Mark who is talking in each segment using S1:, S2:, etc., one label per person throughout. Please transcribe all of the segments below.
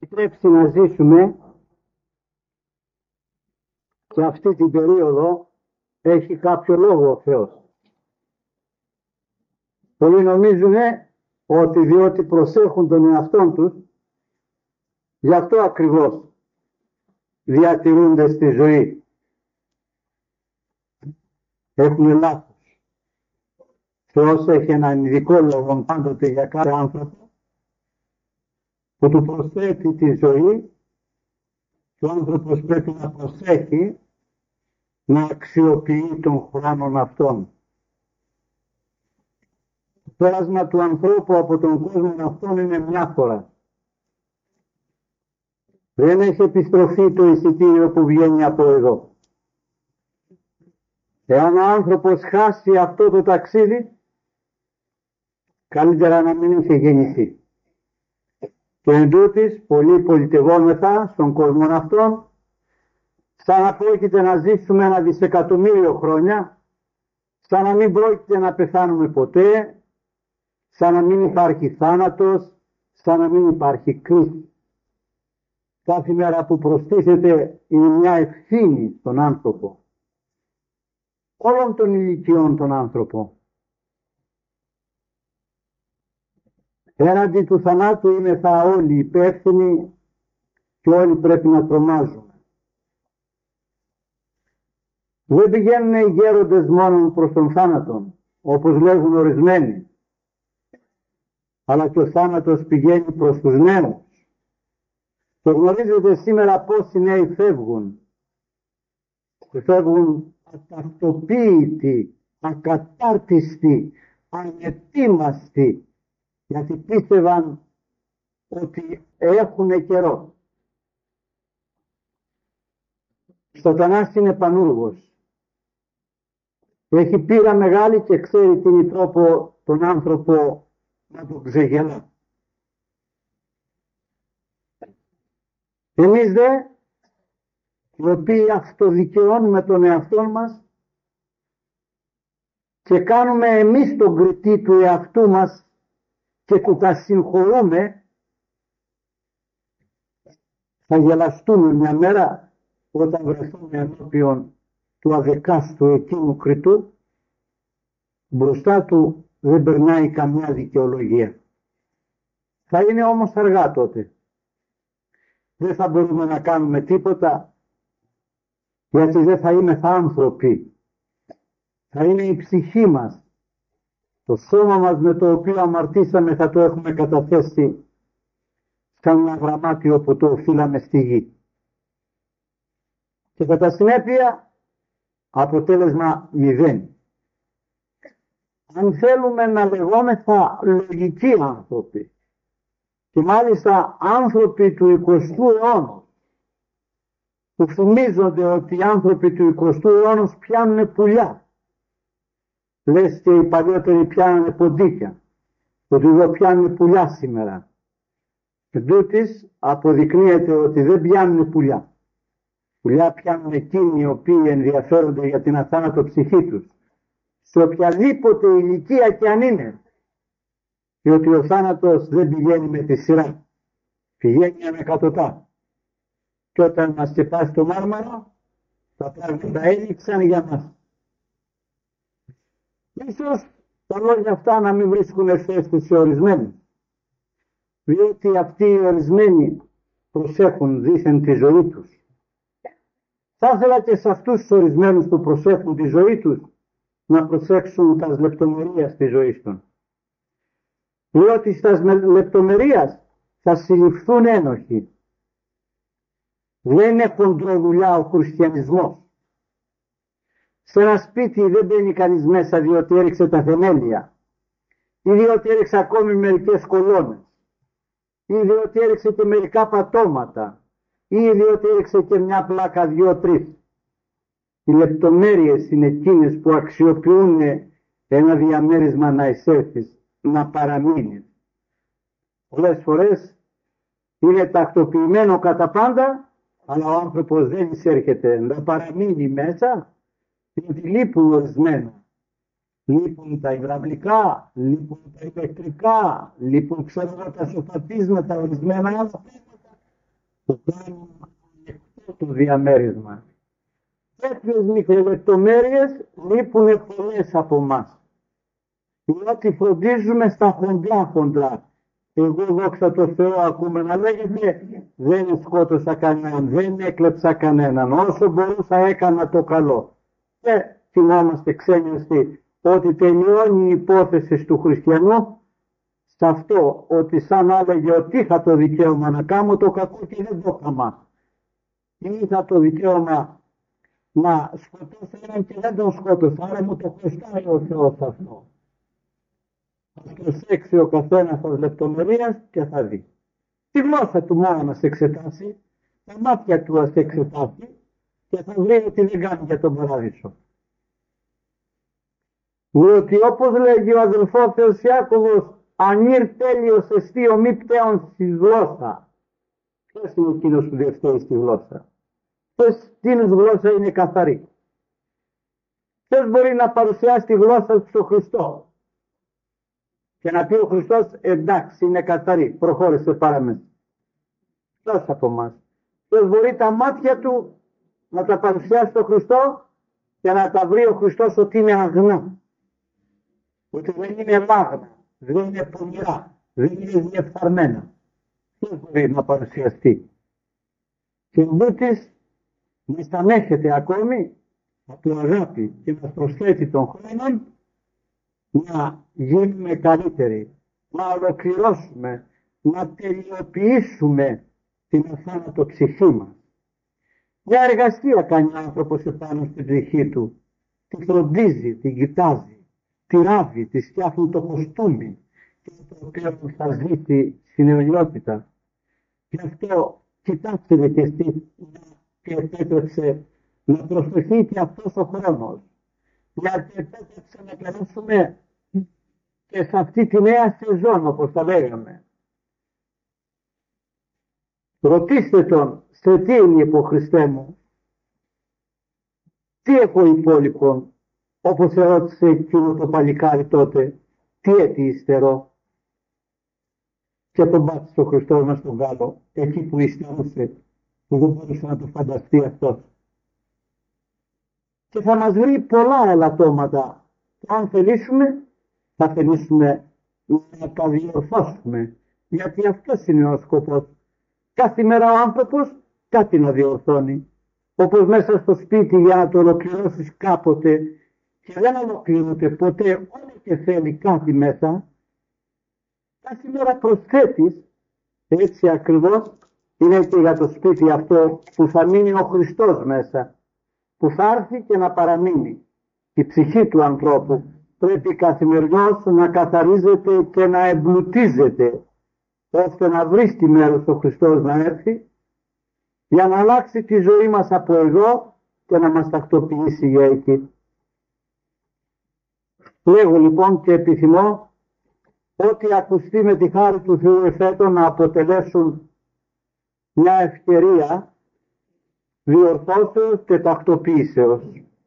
S1: επιτρέψει να ζήσουμε σε αυτή την περίοδο έχει κάποιο λόγο ο Θεός. Πολλοί νομίζουν ότι διότι προσέχουν τον εαυτόν τους, γι' αυτό ακριβώς διατηρούνται στη ζωή. Έχουν λάθος. Θεός έχει έναν ειδικό λόγο πάντοτε για κάθε άνθρωπο που του προσθέτει τη ζωή και ο άνθρωπος πρέπει να προσέχει να αξιοποιεί τον χρόνο αυτόν. Το πέρασμα του ανθρώπου από τον κόσμο αυτόν είναι μια φορά. Δεν έχει επιστροφή το εισιτήριο που βγαίνει από εδώ. Εάν ο άνθρωπος χάσει αυτό το ταξίδι, καλύτερα να μην είχε γεννηθεί. Και εντούτοις, πολλοί πολιτευόμεθα στον κόσμο αυτόν, σαν να πρόκειται να ζήσουμε 1 δισεκατομμύριο χρόνια, σαν να μην πρόκειται να πεθάνουμε ποτέ, σαν να μην υπάρχει θάνατος, σαν να μην υπάρχει κρίση. Κάθε μέρα που προστίθεται είναι μια ευθύνη στον άνθρωπο, όλων των ηλικιών των άνθρωπων. Έναντι του θανάτου είμεθα όλοι υπεύθυνοι και όλοι πρέπει να τρομάζουμε. Δεν πηγαίνουν οι γέροντες μόνο προς τον θάνατο, όπως λέγουν ορισμένοι, αλλά και ο θάνατος πηγαίνει προς τους νέους. Το γνωρίζετε σήμερα πόσοι νέοι φεύγουν. Και φεύγουν αταυτοποίητοι, ακατάρτιστοι, ανετοίμαστοι, γιατί πίστευαν ότι έχουν καιρό. Ο Σατανάς είναι πανούργος. Έχει πείρα μεγάλη και ξέρει τι είναι τρόπο τον άνθρωπο να τον ξεγελά. Εμείς δε, οι οποίοι αυτοδικαιώνουμε τον εαυτό μας και κάνουμε εμείς τον κριτή του εαυτού μας και του τα συγχωρούμε, θα γελαστούμε μια μέρα όταν βρεθούμε ενώπιον του αδεκάστου εκείνου κριτού. Μπροστά του δεν περνάει καμιά δικαιολογία. Θα είναι όμως αργά τότε. Δεν θα μπορούμε να κάνουμε τίποτα, γιατί δεν θα είμεθα άνθρωποι. Θα είναι η ψυχή μας. Το σώμα μας με το οποίο αμαρτήσαμε θα το έχουμε καταθέσει σαν ένα γραμμάτιο που το οφείλαμε στη γη. Και κατά συνέπεια αποτέλεσμα 0. Αν θέλουμε να λεγόμεθα λογικοί άνθρωποι και μάλιστα άνθρωποι του 20ου αιώνα, που θυμίζονται ότι οι άνθρωποι του 20ου αιώνα πιάνουν πουλιά, λες και οι παλιότεροι πιάνανε ποντίκια, ότι εδώ πιάνουν πουλιά σήμερα. Εν τούτοις αποδεικνύεται ότι δεν πιάνουν πουλιά. Πουλιά πιάνουν εκείνοι οι οποίοι ενδιαφέρονται για την αθάνατο ψυχή τους, σε οποιαδήποτε ηλικία και αν είναι. Διότι ο θάνατος δεν πηγαίνει με τη σειρά, πηγαίνει ανεκατοτά. Και όταν μας σκεπάσει το μάρμαρο, τα πράγματα έλειξαν για μας. Ίσως τα λόγια αυτά να μην βρίσκουν ευθέστηση σε ορισμένοι, διότι αυτοί οι ορισμένοι προσέχουν δήθεν τη ζωή τους. Θα ήθελα και σε αυτούς τους ορισμένους που προσέχουν τη ζωή τους να προσέξουν τα λεπτομερίες της ζωής των. Διότι στα λεπτομερίες θα συλληφθούν ένοχοι. Δεν είναι χοντροδουλειά ο χριστιανισμός. Σε ένα σπίτι δεν μπαίνει κανείς μέσα διότι έριξε τα θεμέλια, ή διότι έριξε ακόμη μερικές κολόνες, ή διότι έριξε και μερικά πατώματα, ή διότι έριξε και μια πλάκα 2-3. Οι λεπτομέρειες είναι εκείνες που αξιοποιούν ένα διαμέρισμα να εισέλθεις, να παραμείνεις. Πολλές φορές είναι τακτοποιημένο κατά πάντα, αλλά ο άνθρωπος δεν εισέρχεται να παραμείνει μέσα, διότι λείπουν ορισμένα. Λείπουν τα υδραυλικά, λείπουν τα ηλεκτρικά, λείπουν τα σοφατίσματα, ορισμένα άλλα πράγματα που κάνουν ανοιχτό το διαμέρισμα. Τέτοιες μικρολεπτομέρειες λείπουν πολλές από εμάς. Διότι φροντίζουμε στα χοντρά. Εγώ δόξα τω Θεώ ακούμε να λέγεται δεν σκότωσα κανέναν, δεν έκλεψα κανέναν, όσο μπορούσα έκανα το καλό. Και θυμόμαστε ξένιαστοι ότι τελειώνει η υπόθεση του χριστιανού σε αυτό ότι σαν έλεγε ότι είχα το δικαίωμα να κάνω το κακό και δεν το έκανα. Είχα το δικαίωμα να σκοτώσω έναν και δεν τον σκότωσα, άρα μου το χρωστάει ο Θεός αυτό. Θα προσέξει ο καθένας από λεπτομερίας και θα δει. Τη γλώσσα του μόνο να σε εξετάσει, τα μάτια του να σε εξετάσει και θα βρει ότι δεν κάνει για τον παράδεισο. Διότι όπως λέγει ο αδελφός Θεός Ιάκωβος, ανήρ τέλειος εστί μη πτέων στη γλώσσα. Ποιος είναι εκείνος που διευθύνει στη γλώσσα? Ποιος γλώσσα είναι καθαρή? Ποιος μπορεί να παρουσιάσει τη γλώσσα του στον Χριστό και να πει ο Χριστός εντάξει είναι καθαρή, προχώρησε παραμέσα? Ποιος από εμάς? Ποιος μπορεί τα μάτια του να τα παρουσιάσει στον Χριστό και να τα βρει ο Χριστός ότι είναι αγνά, ότι δεν είναι μάγνα, δεν είναι πονηρά, δεν είναι διεφθαρμένα? Ποιος μπορεί να παρουσιαστεί? Και εντούτοις μας ανέχεται ακόμη από αγάπη και μας προσθέτει τον χρόνο να γίνουμε καλύτεροι, να ολοκληρώσουμε, να τελειοποιήσουμε την αθάνατο ψυχή μας. Μια εργασία κάνει ο άνθρωπος επάνω στην ψυχή του. Τη φροντίζει, την κοιτάζει, τη ράβει, τη φτιάχνει το κοστούμι και το οποίο θα ζήσει στην αιωνιότητα. Γι' αυτό κοιτάξτε και εσείς και επέτρεψε να προσθεθεί και αυτός ο χρόνος. Γιατί επέτρεψε να περάσουμε και σε αυτή τη νέα σεζόν, όπως τα λέγαμε. Ρωτήστε τον, σε τι είναι Χριστέ μου? Τι έχω υπόλοιπον? Όπως ερώτησε εκείνο το παλικάρι τότε, τι έτη υστερώ? Και τον πάτησε ο Χριστός μας στον Γάλλο, εκεί που υστερούσε, που δεν μπορούσε να το φανταστεί αυτός. Και θα μας βρει πολλά ελαττώματα. Αν θελήσουμε, θα θελήσουμε να τα διορθώσουμε. Γιατί αυτός είναι ο σκοπός. Κάθε μέρα ο άνθρωπος κάτι να διορθώνει. Όπως μέσα στο σπίτι για να το ολοκληρώσεις κάποτε και δεν ολοκληρώνεται ποτέ, όλο και θέλει κάτι μέσα, κάθε μέρα προσθέτεις. Έτσι ακριβώς είναι και για το σπίτι αυτό που θα μείνει ο Χριστός μέσα, που θα έρθει και να παραμείνει. Η ψυχή του ανθρώπου πρέπει καθημερινώς να καθαρίζεται και να εμπλουτίζεται, ώστε να βρει τη μέρος ο Χριστός να έρθει για να αλλάξει τη ζωή μας από εδώ και να μας τακτοποιήσει για εκεί. Λέγω λοιπόν και επιθυμώ ότι ακουστεί με τη χάρη του Θεού εφέτο να αποτελέσουν μια ευκαιρία διορθώσεως και τακτοποίησεως.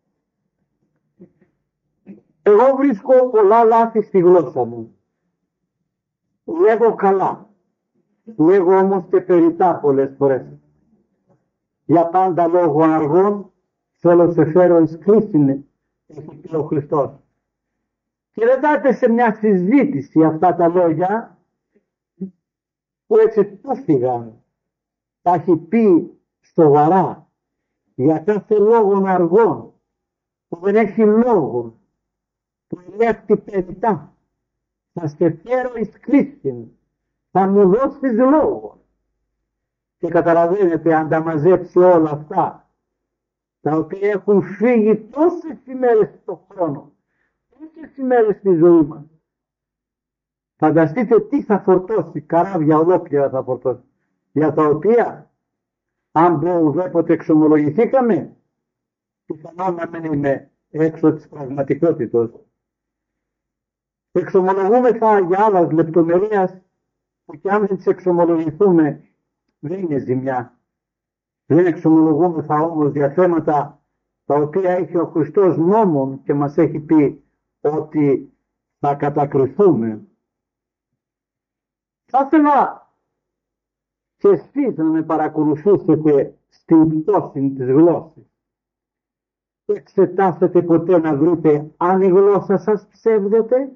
S1: Εγώ βρίσκω πολλά λάθη στη γλώσσα μου. Λέγω καλά. Λέγω όμως και περιτά πολλές φορές. Για πάντα λόγω αργών θέλω σε φέρω εις κλήσινε, έχει πει ο Χριστός. Και δεν πάτε σε μια συζήτηση αυτά τα λόγια που έτσι του φύγαν. Τα έχει πει σοβαρά για κάθε λόγο αργών που δεν έχει λόγο, που ελέγχει περιτά. Θα σε φέρω εις κλήσιν, θα μου δώσεις λόγο. Και καταλαβαίνετε, αν τα μαζέψει όλα αυτά, τα οποία έχουν φύγει τόσες ημέρες στον χρόνο, τόσες ημέρες στη ζωή μας, φανταστείτε τι θα φορτώσει, καράβια ολόκληρα θα φορτώσει, για τα οποία, αν ουδέποτε εξομολογηθήκαμε, πιθανόν να μην είναι έξω της πραγματικότητας. Εξομολογούμεθα για άλλας λεπτομερίας που κι αν δεν τις εξομολογηθούμε δεν είναι ζημιά. Δεν εξομολογούμεθα όμως για θέματα τα οποία έχει ο Χριστός νόμον και μας έχει πει ότι θα κατακριθούμε. Θα ήθελα και εσείς να με παρακολουθήσετε στην πτώση της γλώσσης. Εξετάσετε ποτέ να βρείτε αν η γλώσσα σας ψεύδεται,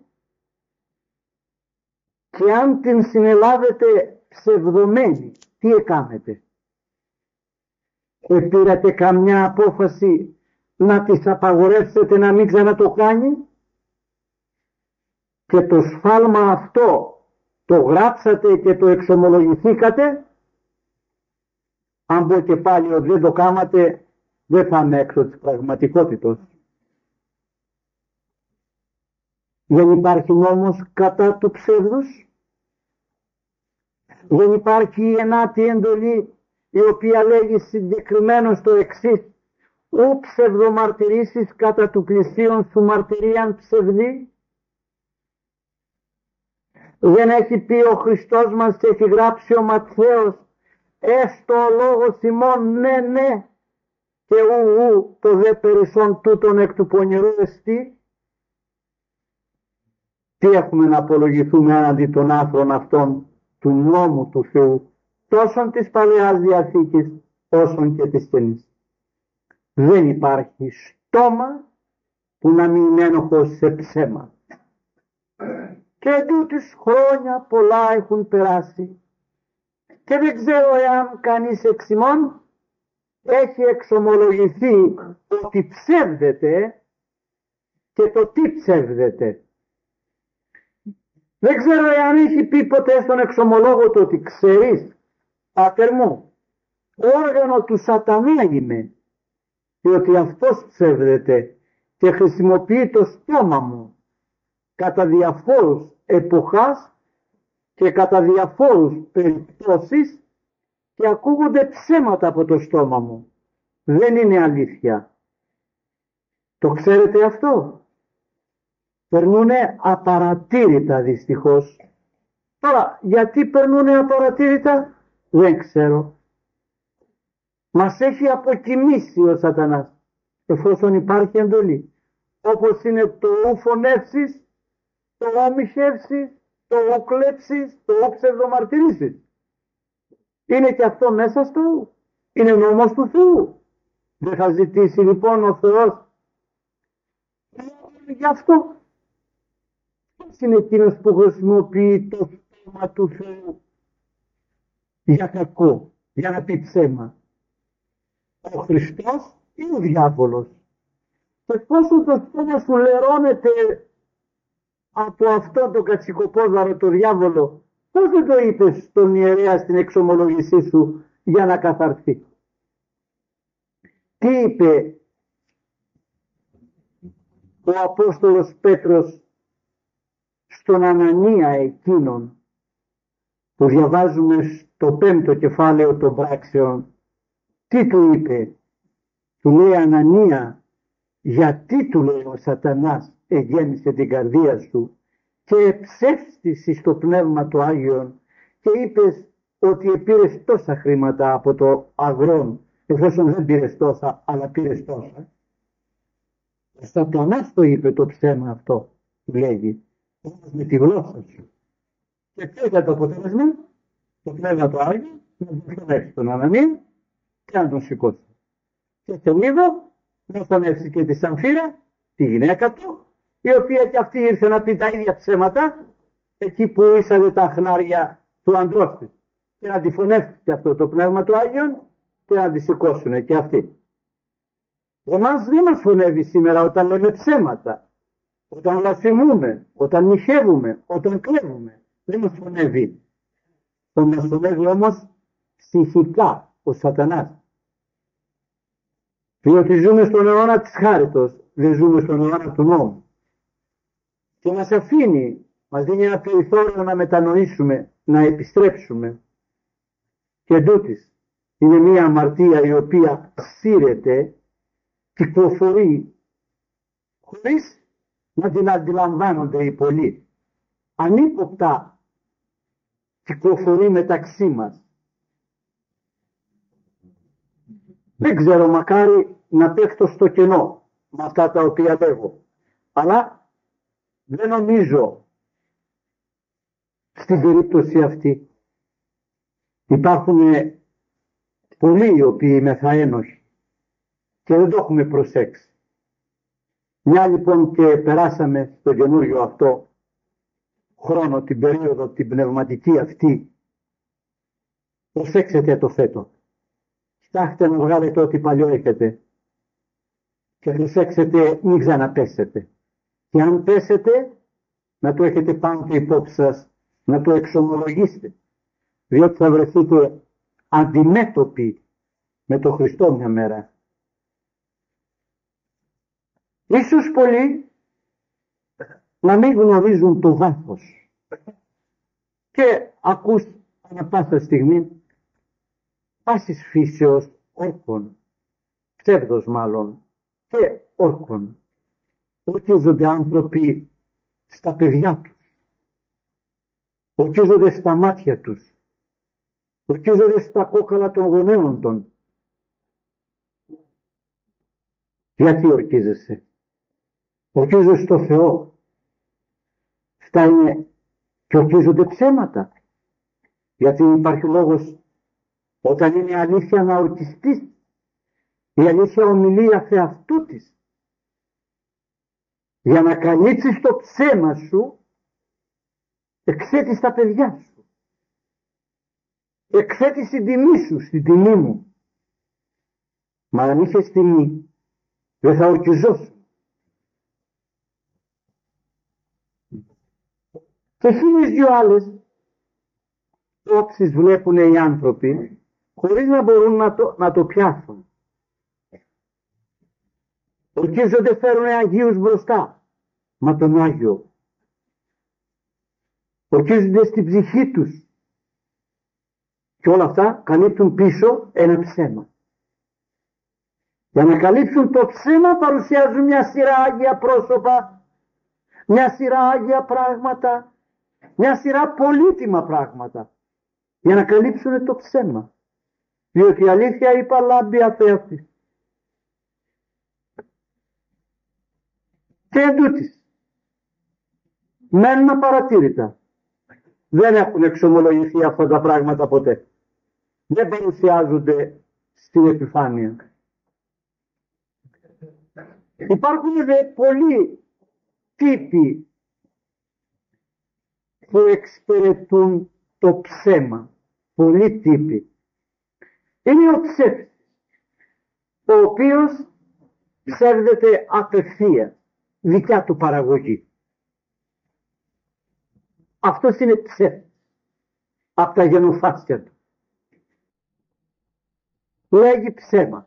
S1: και αν την συνελάβετε ψευδωμένη, τι έκαμετε? Πήρατε καμιά απόφαση να της απαγορεύσετε να μην ξανατο κάνει, και το σφάλμα αυτό το γράψατε και το εξομολογηθήκατε? Αν πω και πάλι ότι δεν το κάματε, δεν θα είμαι έξω της πραγματικότητας. Δεν υπάρχει νόμος κατά του ψεύδους. Δεν υπάρχει η ενάτη εντολή η οποία λέγει συγκεκριμένο το εξής: ου ψευδομαρτυρήσεις κατά του πλησίον σου μαρτυρίαν ψευδή. Δεν έχει πει ο Χριστός μας και έχει γράψει ο Ματθαίος: έστω ο λόγος ημών ναι ναι, και ου το δε περισσόν τούτον εκ του πονηρού εστί. Τι έχουμε να απολογηθούμε έναντι των άνθρωπων αυτών του νόμου του Θεού, τόσον της Παλαιάς Διαθήκης όσον και της Καινής? Δεν υπάρχει στόμα που να μην είναι ένοχος σε ψέμα. Και εντούτοις χρόνια πολλά έχουν περάσει και δεν ξέρω εάν κανείς εξ ημών έχει εξομολογηθεί ότι ψεύδεται και το τι ψεύδεται. Δεν ξέρω εάν έχει πει ποτέ στον εξομολόγο το ότι ξέρεις, πάτερ μου, όργανο του σατανά είμαι, διότι αυτός ψεύδεται και χρησιμοποιεί το στόμα μου κατά διαφόρους εποχάς και κατά διαφόρους περιπτώσεις και ακούγονται ψέματα από το στόμα μου. Δεν είναι αλήθεια. Το ξέρετε αυτό? Περνούνε απαρατήρητα δυστυχώς. Τώρα, γιατί περνούνε απαρατήρητα? Δεν ξέρω. Μας έχει αποκοιμήσει ο σατανάς, εφόσον υπάρχει εντολή. Όπως είναι το ου φωνεύσεις, το ου μοιχεύσεις, το ου κλέψεις, το ου ψευδομαρτυρήσεις. Είναι και αυτό μέσα στο, είναι νόμος του Θεού. Δεν θα ζητήσει λοιπόν ο Θεός γι' αυτό? Ποιος είναι εκείνος που χρησιμοποιεί το στόμα του Θεού για κακό, για να πει ψέμα? Ο Χριστός ή ο διάβολος? Και πόσο το στόμα σου λερώνεται από αυτό το κατσικοπόδαρο το διάβολο, πώς δεν το είπες στον ιερέα στην εξομολόγησή σου για να καθαρθεί? Τι είπε ο Απόστολος Πέτρος στον Ανανία εκείνον που διαβάζουμε στο 5ο κεφάλαιο των πράξεων? Τι του είπε? Του λέει: Ανανία, γιατί, του λέει, ο σατανάς εγέμισε την καρδία σου και εψεύστησες στο Πνεύμα του Άγιον και είπες ότι επήρες τόσα χρήματα από το αγρόν, εφόσον δεν πήρες τόσα αλλά πήρες τόσα? Ο σατανάς το είπε το ψέμα αυτό, λέγει, όμως με τη γλώσσα σου. Και ποιο ήταν το αποτέλεσμα? Το Πνεύμα του Άγιον να βοηθήσει τον Ανανία και να τον σηκώσει. Και σε λίγο να φωνεύσει και τη Σαμφίρα, τη γυναίκα του, η οποία και αυτή ήρθε να πει τα ίδια ψέματα εκεί που ήσανε τα χνάρια του αντρός της, και να τη φωνεύσει και αυτό το Πνεύμα του Άγιον και να τη σηκώσουν και αυτοί. Εμάς δεν μας φωνεύει σήμερα όταν λέμε ψέματα, όταν βλασφημούμε, όταν μοιχεύουμε, όταν κλέβουμε. Δεν μας φωνεύει. Το μας φωνεύει όμως ψυχικά ο σατανάς. Διότι ζούμε στον αιώνα της χάριτος, δεν ζούμε στον αιώνα του νόμου. Και μας αφήνει, μας δίνει ένα περιθώριο να μετανοήσουμε, να επιστρέψουμε. Και εντούτοις είναι μια αμαρτία η οποία σύρεται, κυκλοφορεί, χωρίς να την αντιλαμβάνονται οι πολλοί. Ανύποπτα κυκλοφορεί μεταξύ μας. Δεν ξέρω, μακάρι να πέφτω στο κενό με αυτά τα οποία λέγω. Αλλά δεν νομίζω στην περίπτωση αυτή. Υπάρχουν πολλοί οι οποίοι μεθα ένοχοι και δεν το έχουμε προσέξει. Μια λοιπόν και περάσαμε στο καινούριο αυτό χρόνο, την περίοδο, την πνευματική αυτή, προσέξτε το φέτο. Κοιτάξτε να βγάλετε ό,τι παλιό έχετε και προσέξτε μην ξαναπέσετε. Και αν πέσετε, να το έχετε πάντα υπόψη σας, να το εξομολογήσετε. Διότι θα βρεθείτε αντιμέτωποι με τον Χριστό μια μέρα. Ίσως πολλοί να μην γνωρίζουν το βάθος και ακούς ανά πάσα στιγμή πάσης φύσεως όρκων, ψεύδος μάλλον και όρκων, ορκίζονται άνθρωποι στα παιδιά τους, ορκίζονται στα μάτια τους, ορκίζονται στα κόκαλα των γονέων των. Γιατί ορκίζεσαι? Ορκίζονται στο Θεό. Αυτά είναι και ορκίζονται ψέματα. Γιατί υπάρχει λόγος όταν είναι αλήθεια να ορκιστείς. Η αλήθεια ομιλεί αφ' αυτού της. Για να καλύψεις το ψέμα σου, εξέτεις τα παιδιά σου. Εξέτεις την τιμή σου, στην τιμή μου. Μα αν είχες τιμή, δεν θα ορκιζόσουν. Και 1002 άλλες όψεις βλέπουν οι άνθρωποι, χωρίς να μπορούν να το πιάσουν. Ορκίζονται, φέρουν Αγίους μπροστά, μα τον Άγιο. Ορκίζονται στην ψυχή τους. Και όλα αυτά καλύπτουν πίσω ένα ψέμα. Για να καλύψουν το ψέμα παρουσιάζουν μια σειρά Άγια πρόσωπα, μια σειρά Άγια πράγματα, μια σειρά πολύτιμα πράγματα. Για να καλύψουν το ψέμα. Διότι η αλήθεια είπα λάμπει αφέαυτη. Και εντούτοις μένουν απαρατήρητα. Δεν έχουν εξομολογηθεί αυτά τα πράγματα ποτέ. Δεν παρουσιάζονται στην επιφάνεια. Υπάρχουν δε πολλοί τύποι που εξυπηρετούν το ψέμα. Πολλοί τύποι. Είναι ο ψεύτης, ο οποίος ψεύδεται απευθείας, δικιά του παραγωγή. Αυτός είναι ψεύτης, από τα γενοφάσκια του. Λέγει ψέμα.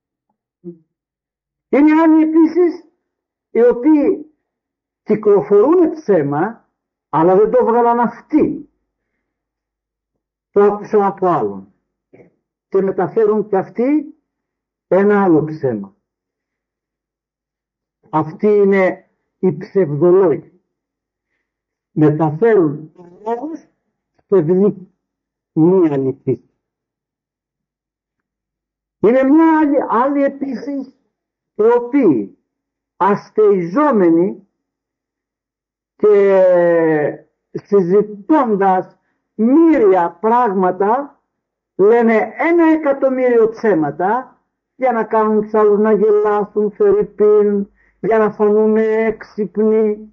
S1: Είναι άλλοι επίσης οι οποίοι κυκλοφορούν ψέμα, αλλά δεν το βγάλαν αυτοί. Το άκουσαν από άλλον. Και μεταφέρουν και αυτοί ένα άλλο ψέμα. Αυτοί είναι οι ψευδολόγοι. Μεταφέρουν λόγους ψευδή, μη αληθής. Είναι μια άλλη επίσης οι οποίοι αστεϊζόμενοι και συζητώντας μοίρια πράγματα λένε 1.000.000 ψέματα για να κάνουν τους άλλους να γελάσουν φερρυπίν, για να φανούν έξυπνοι.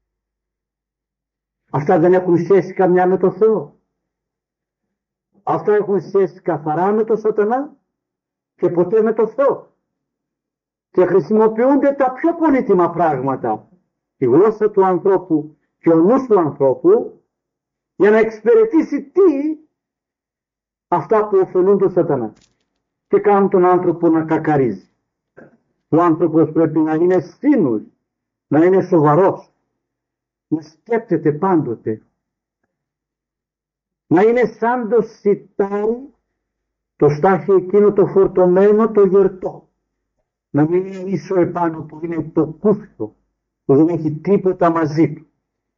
S1: Αυτά δεν έχουν σχέση καμιά με το Θεό. Αυτά έχουν σχέση καθαρά με το Σατανά και ποτέ με το Θεό. Και χρησιμοποιούνται τα πιο πολύτιμα πράγματα, η γλώσσα του ανθρώπου και ο νους του ανθρώπου, για να εξυπηρετήσει τι? Αυτά που ωφελούν τον Σατανά και κάνουν τον άνθρωπο να κακαρίζει. Ο άνθρωπος πρέπει να είναι σύνους, να είναι σοβαρός, να σκέπτεται πάντοτε, να είναι σαν το σιτάρι, το στάχι εκείνο το φορτωμένο, το γερτό. Να μην είναι ίσο επάνω που είναι το κούφτο, που δεν έχει τίποτα μαζί του.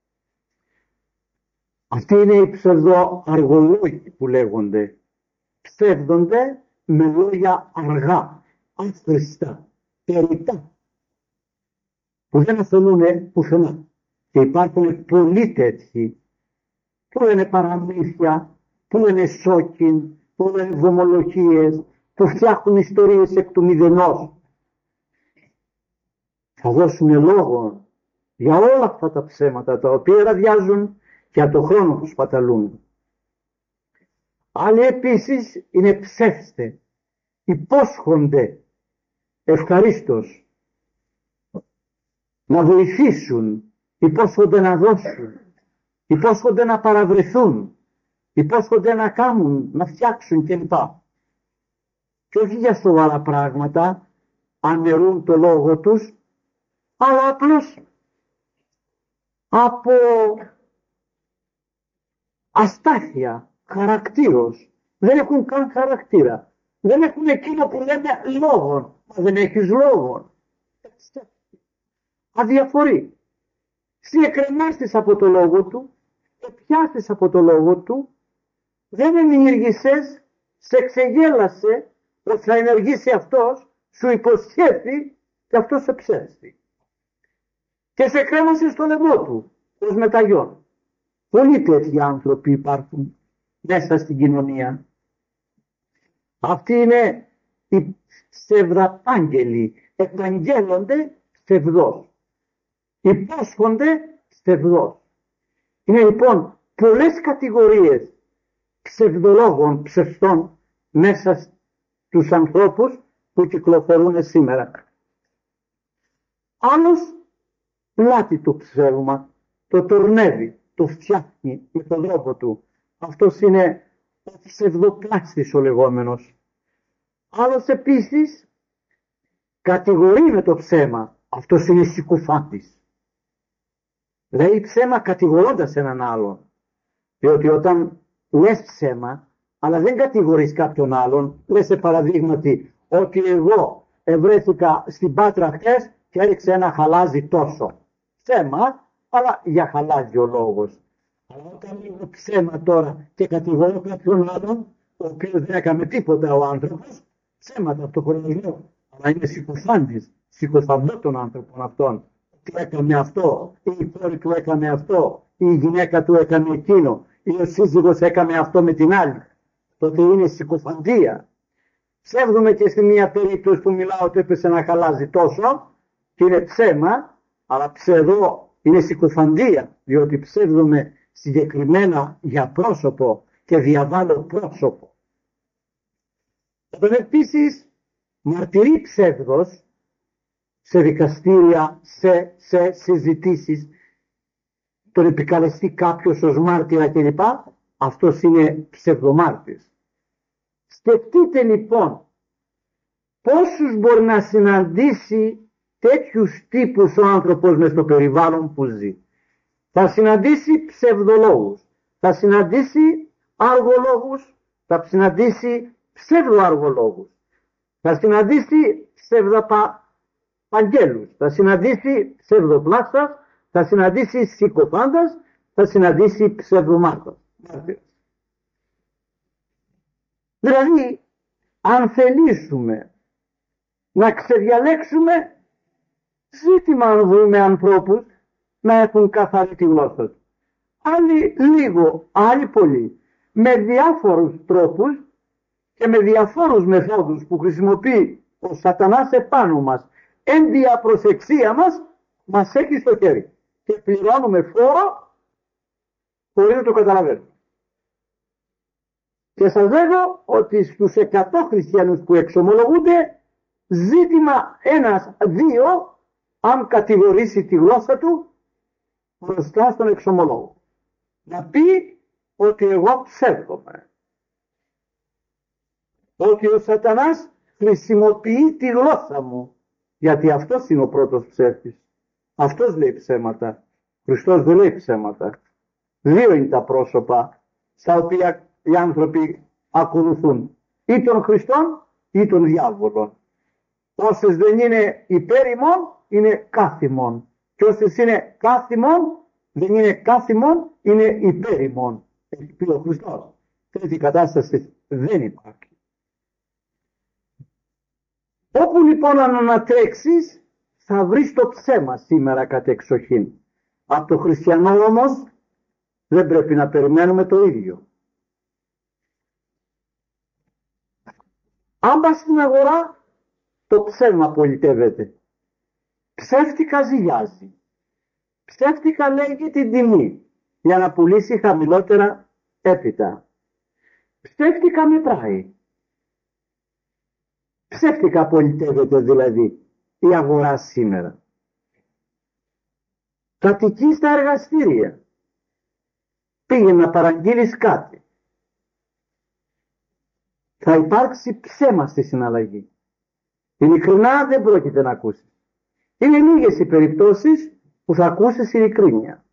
S1: Αυτοί είναι οι ψευδοαργολόγοι που λέγονται. Ψεύδονται με λόγια αργά, άφριστα, περιτά, που δεν ωφελούν πουθενά. Και υπάρχουν πολλοί τέτοιοι που λένε παραμύθια, που λένε σόκιν, που λένε βομολογίες, που φτιάχνουν ιστορίες εκ του μηδενός. Θα δώσουν λόγο για όλα αυτά τα ψέματα τα οποία ραδιάζουν και από τον χρόνο που σπαταλούν. Άλλοι επίσης είναι ψεύστε, υπόσχονται ευχαρίστως να βοηθήσουν, υπόσχονται να δώσουν, υπόσχονται να παραβρεθούν, υπόσχονται να κάνουν, να φτιάξουν κλπ. Και όχι για σοβαρά πράγματα, αναιρούν το λόγο τους, αλλά απλώς από αστάθεια χαρακτήρος. Δεν έχουν καν χαρακτήρα. Δεν έχουν εκείνο που λέμε λόγον. Μα δεν έχεις λόγον. Αδιαφορεί. Συγκεκριμάστης από το λόγο του, επιάστης από το λόγο του, δεν ενήργησες, σε ξεγέλασε ότι θα ενεργήσει αυτός, σου υποσχέθη και αυτός σε ψεύστη. Και σε κρέμασε στο λαιμό του, ως μεταγιών. Πολλοί τέτοιοι άνθρωποι υπάρχουν μέσα στην κοινωνία. Αυτοί είναι οι ψευδαπάγγελοι, επαγγέλλονται ψευδός. Υπόσχονται ψευδός. Είναι λοιπόν πολλές κατηγορίες ψευδολόγων, ψευδών μέσα στους ανθρώπους που κυκλοφορούν σήμερα. Άλλος πλάτη το ψεύμα, το τορνεύει, το φτιάχνει με τον τρόπο του. Αυτός είναι ο ψευδοπλάστης ο λεγόμενος. Άλλος επίσης κατηγορεί με το ψέμα. Αυτός είναι συκοφάντης. Λέει ψέμα κατηγορώντας έναν άλλον. Διότι όταν λες ψέμα, αλλά δεν κατηγορείς κάποιον άλλον, λες σε παραδείγματι ότι εγώ ευρέθηκα στην Πάτρα χτες και έριξε ένα χαλάζι τόσο. Ψέμα, αλλά για χαλάζι ο λόγος. Αλλά όταν λέω ψέμα τώρα και κατηγορώ κάποιον άλλον, ο οποίος δεν έκανε τίποτα ο άνθρωπος, ψέματα αυτό κοροϊδεύω. Αλλά είναι συκοφάντης, συκοφαντώ τον άνθρωπο αυτόν. Τι έκανε αυτό, ή η κόρη του έκανε αυτό, ή η γυναίκα του έκανε εκείνο, ή ο σύζυγος έκανε αυτό με την άλλη. Τότε είναι συκοφαντία. Ψεύδουμε και στη μία περίπτωση που μιλάω ότι έπεσε να χαλάζει τόσο, και είναι ψέμα, αλλά ψευδό είναι συκοφαντία, διότι ψεύδουμε συγκεκριμένα για πρόσωπο και διαβάλλω πρόσωπο. Όταν επίσης μαρτυρεί ψεύδος σε δικαστήρια, σε συζητήσεις, τον επικαλεστεί κάποιος ως μάρτυρα κλπ. Αυτός είναι ψευδομάρτης. Σκεφτείτε λοιπόν πόσους μπορεί να συναντήσει τέτοιους τύπους ο άνθρωπος μες στο περιβάλλον που ζει. Θα συναντήσει ψευδολόγους, θα συναντήσει αργολόγους, θα συναντήσει ψευδοαργολόγους, θα συναντήσει ψευδαπαγγέλους, θα συναντήσει ψευδοπλάστας, θα συναντήσει συκοφάντας, θα συναντήσει ψευδομάρτας. Δηλαδή, αν θελήσουμε να ξεδιαλέξουμε, ζήτημα αν βρούμε ανθρώπους να έχουν καθαρή τη γλώσσα του. Άλλοι λίγο, άλλοι πολύ, με διάφορους τρόπους και με διαφόρους μεθόδους που χρησιμοποιεί ο σατανάς επάνω μας, εν δια προσεξία μας έχει στο χέρι. Και πληρώνουμε φόρο χωρίς να το καταλαβαίνουμε. Και σας λέγω ότι στους 100 χριστιανούς που εξομολογούνται, ζήτημα 1-2, αν κατηγορήσει τη γλώσσα του μπροστά στον εξομολόγο. Να πει ότι εγώ ψεύδομαι. Ότι ο σατανάς χρησιμοποιεί τη γλώσσα μου. Γιατί αυτός είναι ο πρώτος ψεύτης. Αυτός λέει ψέματα. Χριστός δεν λέει ψέματα. Δύο είναι τα πρόσωπα στα οποία οι άνθρωποι ακολουθούν. Ή τον Χριστόν ή τον διάβολον. Όσες δεν είναι υπέρ ημών, είναι κάθημον. Και όσες είναι κάθημον, δεν είναι κάθημον, είναι υπέρ ημών. Έχει πει ο Χριστός. Τέτοια κατάσταση δεν υπάρχει. Όπου λοιπόν αν ανατρέξεις, θα βρεις το ψέμα σήμερα κατ' εξοχήν. Από το χριστιανό όμως δεν πρέπει να περιμένουμε το ίδιο. Αν πας στην αγορά, το ψέμα πολιτεύεται. Ψεύτικα ζηλιάζει. Ψεύτικα λέγει την τιμή για να πουλήσει χαμηλότερα έπειτα. Ψεύτικα μετράει. Ψεύτικα πολιτεύεται δηλαδή η αγορά σήμερα. Κατοικεί στα εργαστήρια. Πήγε να παραγγείλεις κάτι. Θα υπάρξει ψέμα στη συναλλαγή. Ειλικρινά δεν πρόκειται να ακούσεις. Είναι λίγες οι περιπτώσεις που θα ακούσεις ειλικρίνεια.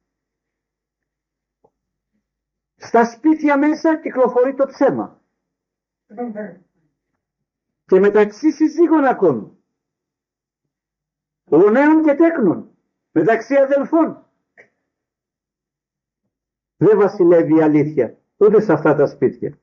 S1: Στα σπίτια μέσα κυκλοφορεί το ψέμα. Και μεταξύ συζύγων ακόμη. Γονέων και τέκνων. Μεταξύ αδελφών. Δεν βασιλεύει η αλήθεια ούτε σε αυτά τα σπίτια.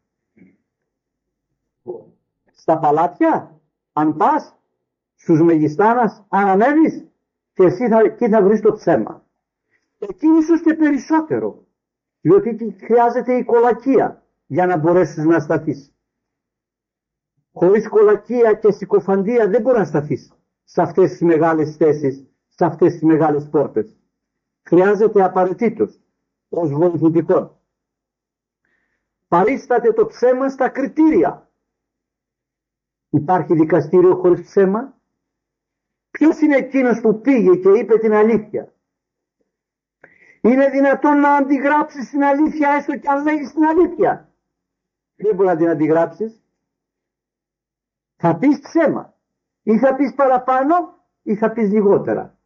S1: Στα παλάτια, αν πας, στους μεγιστάνας, αν ανέβεις, και εσύ εκεί θα βρεις το ψέμα. Εκεί ίσως και περισσότερο, διότι χρειάζεται η κολακία για να μπορέσεις να σταθείς. Χωρίς κολακία και συκοφαντία δεν μπορεί να σταθείς σε αυτές τις μεγάλες θέσεις, σε αυτές τις μεγάλες πόρτες. Χρειάζεται απαραίτητος ως βοηθητικό. Παρίσταται το ψέμα στα κριτήρια. Υπάρχει δικαστήριο χωρίς ψέμα? Ποιος είναι εκείνος που πήγε και είπε την αλήθεια? Είναι δυνατόν να αντιγράψεις την αλήθεια έστω και αν λέγεις την αλήθεια? Δεν μπορεί να την αντιγράψεις. Θα πεις ψέμα. Ή θα πεις παραπάνω ή θα πεις λιγότερα.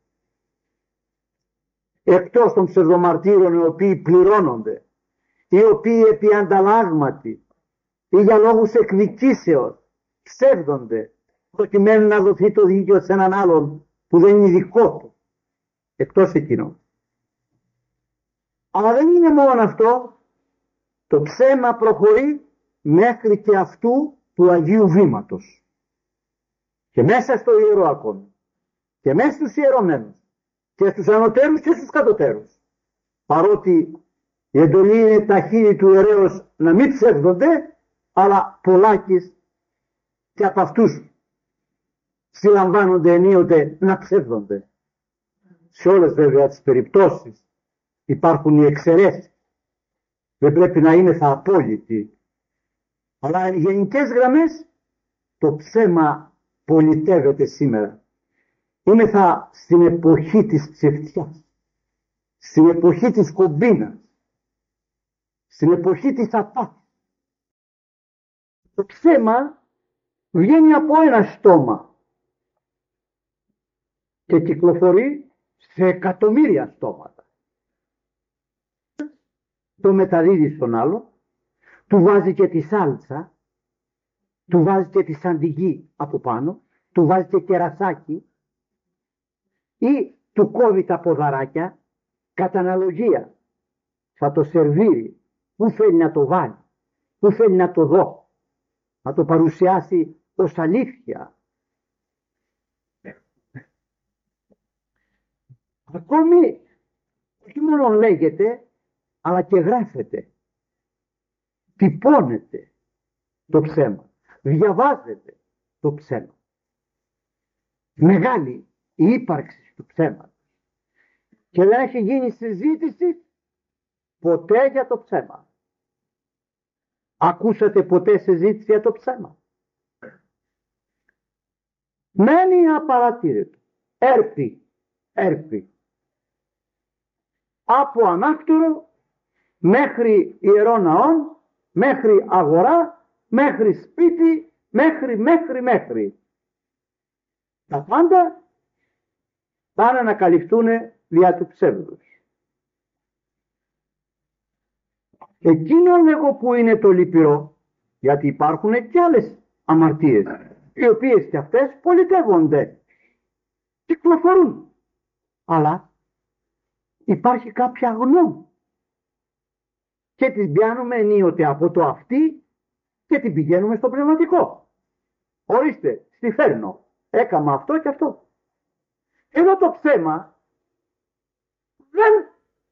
S1: Εκτός των ψευδομαρτύρων οι οποίοι πληρώνονται, οι οποίοι επί ανταλλάγματι ή για λόγους εκδικήσεως ψεύδονται προκειμένου να δοθεί το δίκαιο σε έναν άλλον που δεν είναι δικό του, εκτός εκείνο. Αλλά δεν είναι μόνο αυτό. Το ψέμα προχωρεί μέχρι και αυτού του Αγίου Βήματος και μέσα στο ιερό ακόμη και μέσα στους ιερωμένους και στους ανωτέρους και στους κατωτέρους, παρότι η εντολή είναι τα χείλη του ιερέως να μην ψεύδονται, αλλά πολλάκις και από αυτούς συλλαμβάνονται ενίοτε να ψεύδονται. Σε όλες βέβαια τις περιπτώσεις υπάρχουν οι εξαιρέσεις. Δεν πρέπει να είναι θα απόλυτοι. Αλλά οι γενικές γραμμές το ψέμα πολιτεύεται σήμερα. Είμεθα στην εποχή της ψευτιάς, στην εποχή της κομπίνας, στην εποχή της απάτης. Το ψέμα βγαίνει από ένα στόμα και κυκλοφορεί σε εκατομμύρια στόματα. Το μεταδίδει στον άλλο, του βάζει και τη σάλτσα, του βάζει και τη σαντιγί από πάνω, του βάζει και κερασάκι ή του κόβει τα ποδαράκια κατά αναλογία. Θα το σερβίρει, πού θέλει να το βάλει, πού θέλει να το δώσει, να το παρουσιάσει ως αλήθεια. Ακόμη όχι μόνο λέγεται, αλλά και γράφεται, τυπώνεται το ψέμα, διαβάζεται το ψέμα. Μεγάλη η ύπαρξη του ψέματος και δεν έχει γίνει συζήτηση ποτέ για το ψέμα. Ακούσατε ποτέ συζήτηση για το ψέμα? Μένει απαρατήρητο. Έρπη. Από ανάκτορο μέχρι ιερό ναόν, μέχρι αγορά, μέχρι σπίτι, μέχρι. Τα πάντα πάνε να καλυφθούν δια του ψεύδους. Εκείνο λέγω που είναι το λυπηρό, γιατί υπάρχουν και άλλες αμαρτίες, οι οποίες και αυτές πολιτεύονται, κυκλοφορούν, αλλά υπάρχει κάποια γνώμη και την πιάνουμε ενίοτε από το αυτί και την πηγαίνουμε στο πνευματικό. Ορίστε, στη φέρνω, έκαμα αυτό και αυτό. Εδώ το ψέμα δεν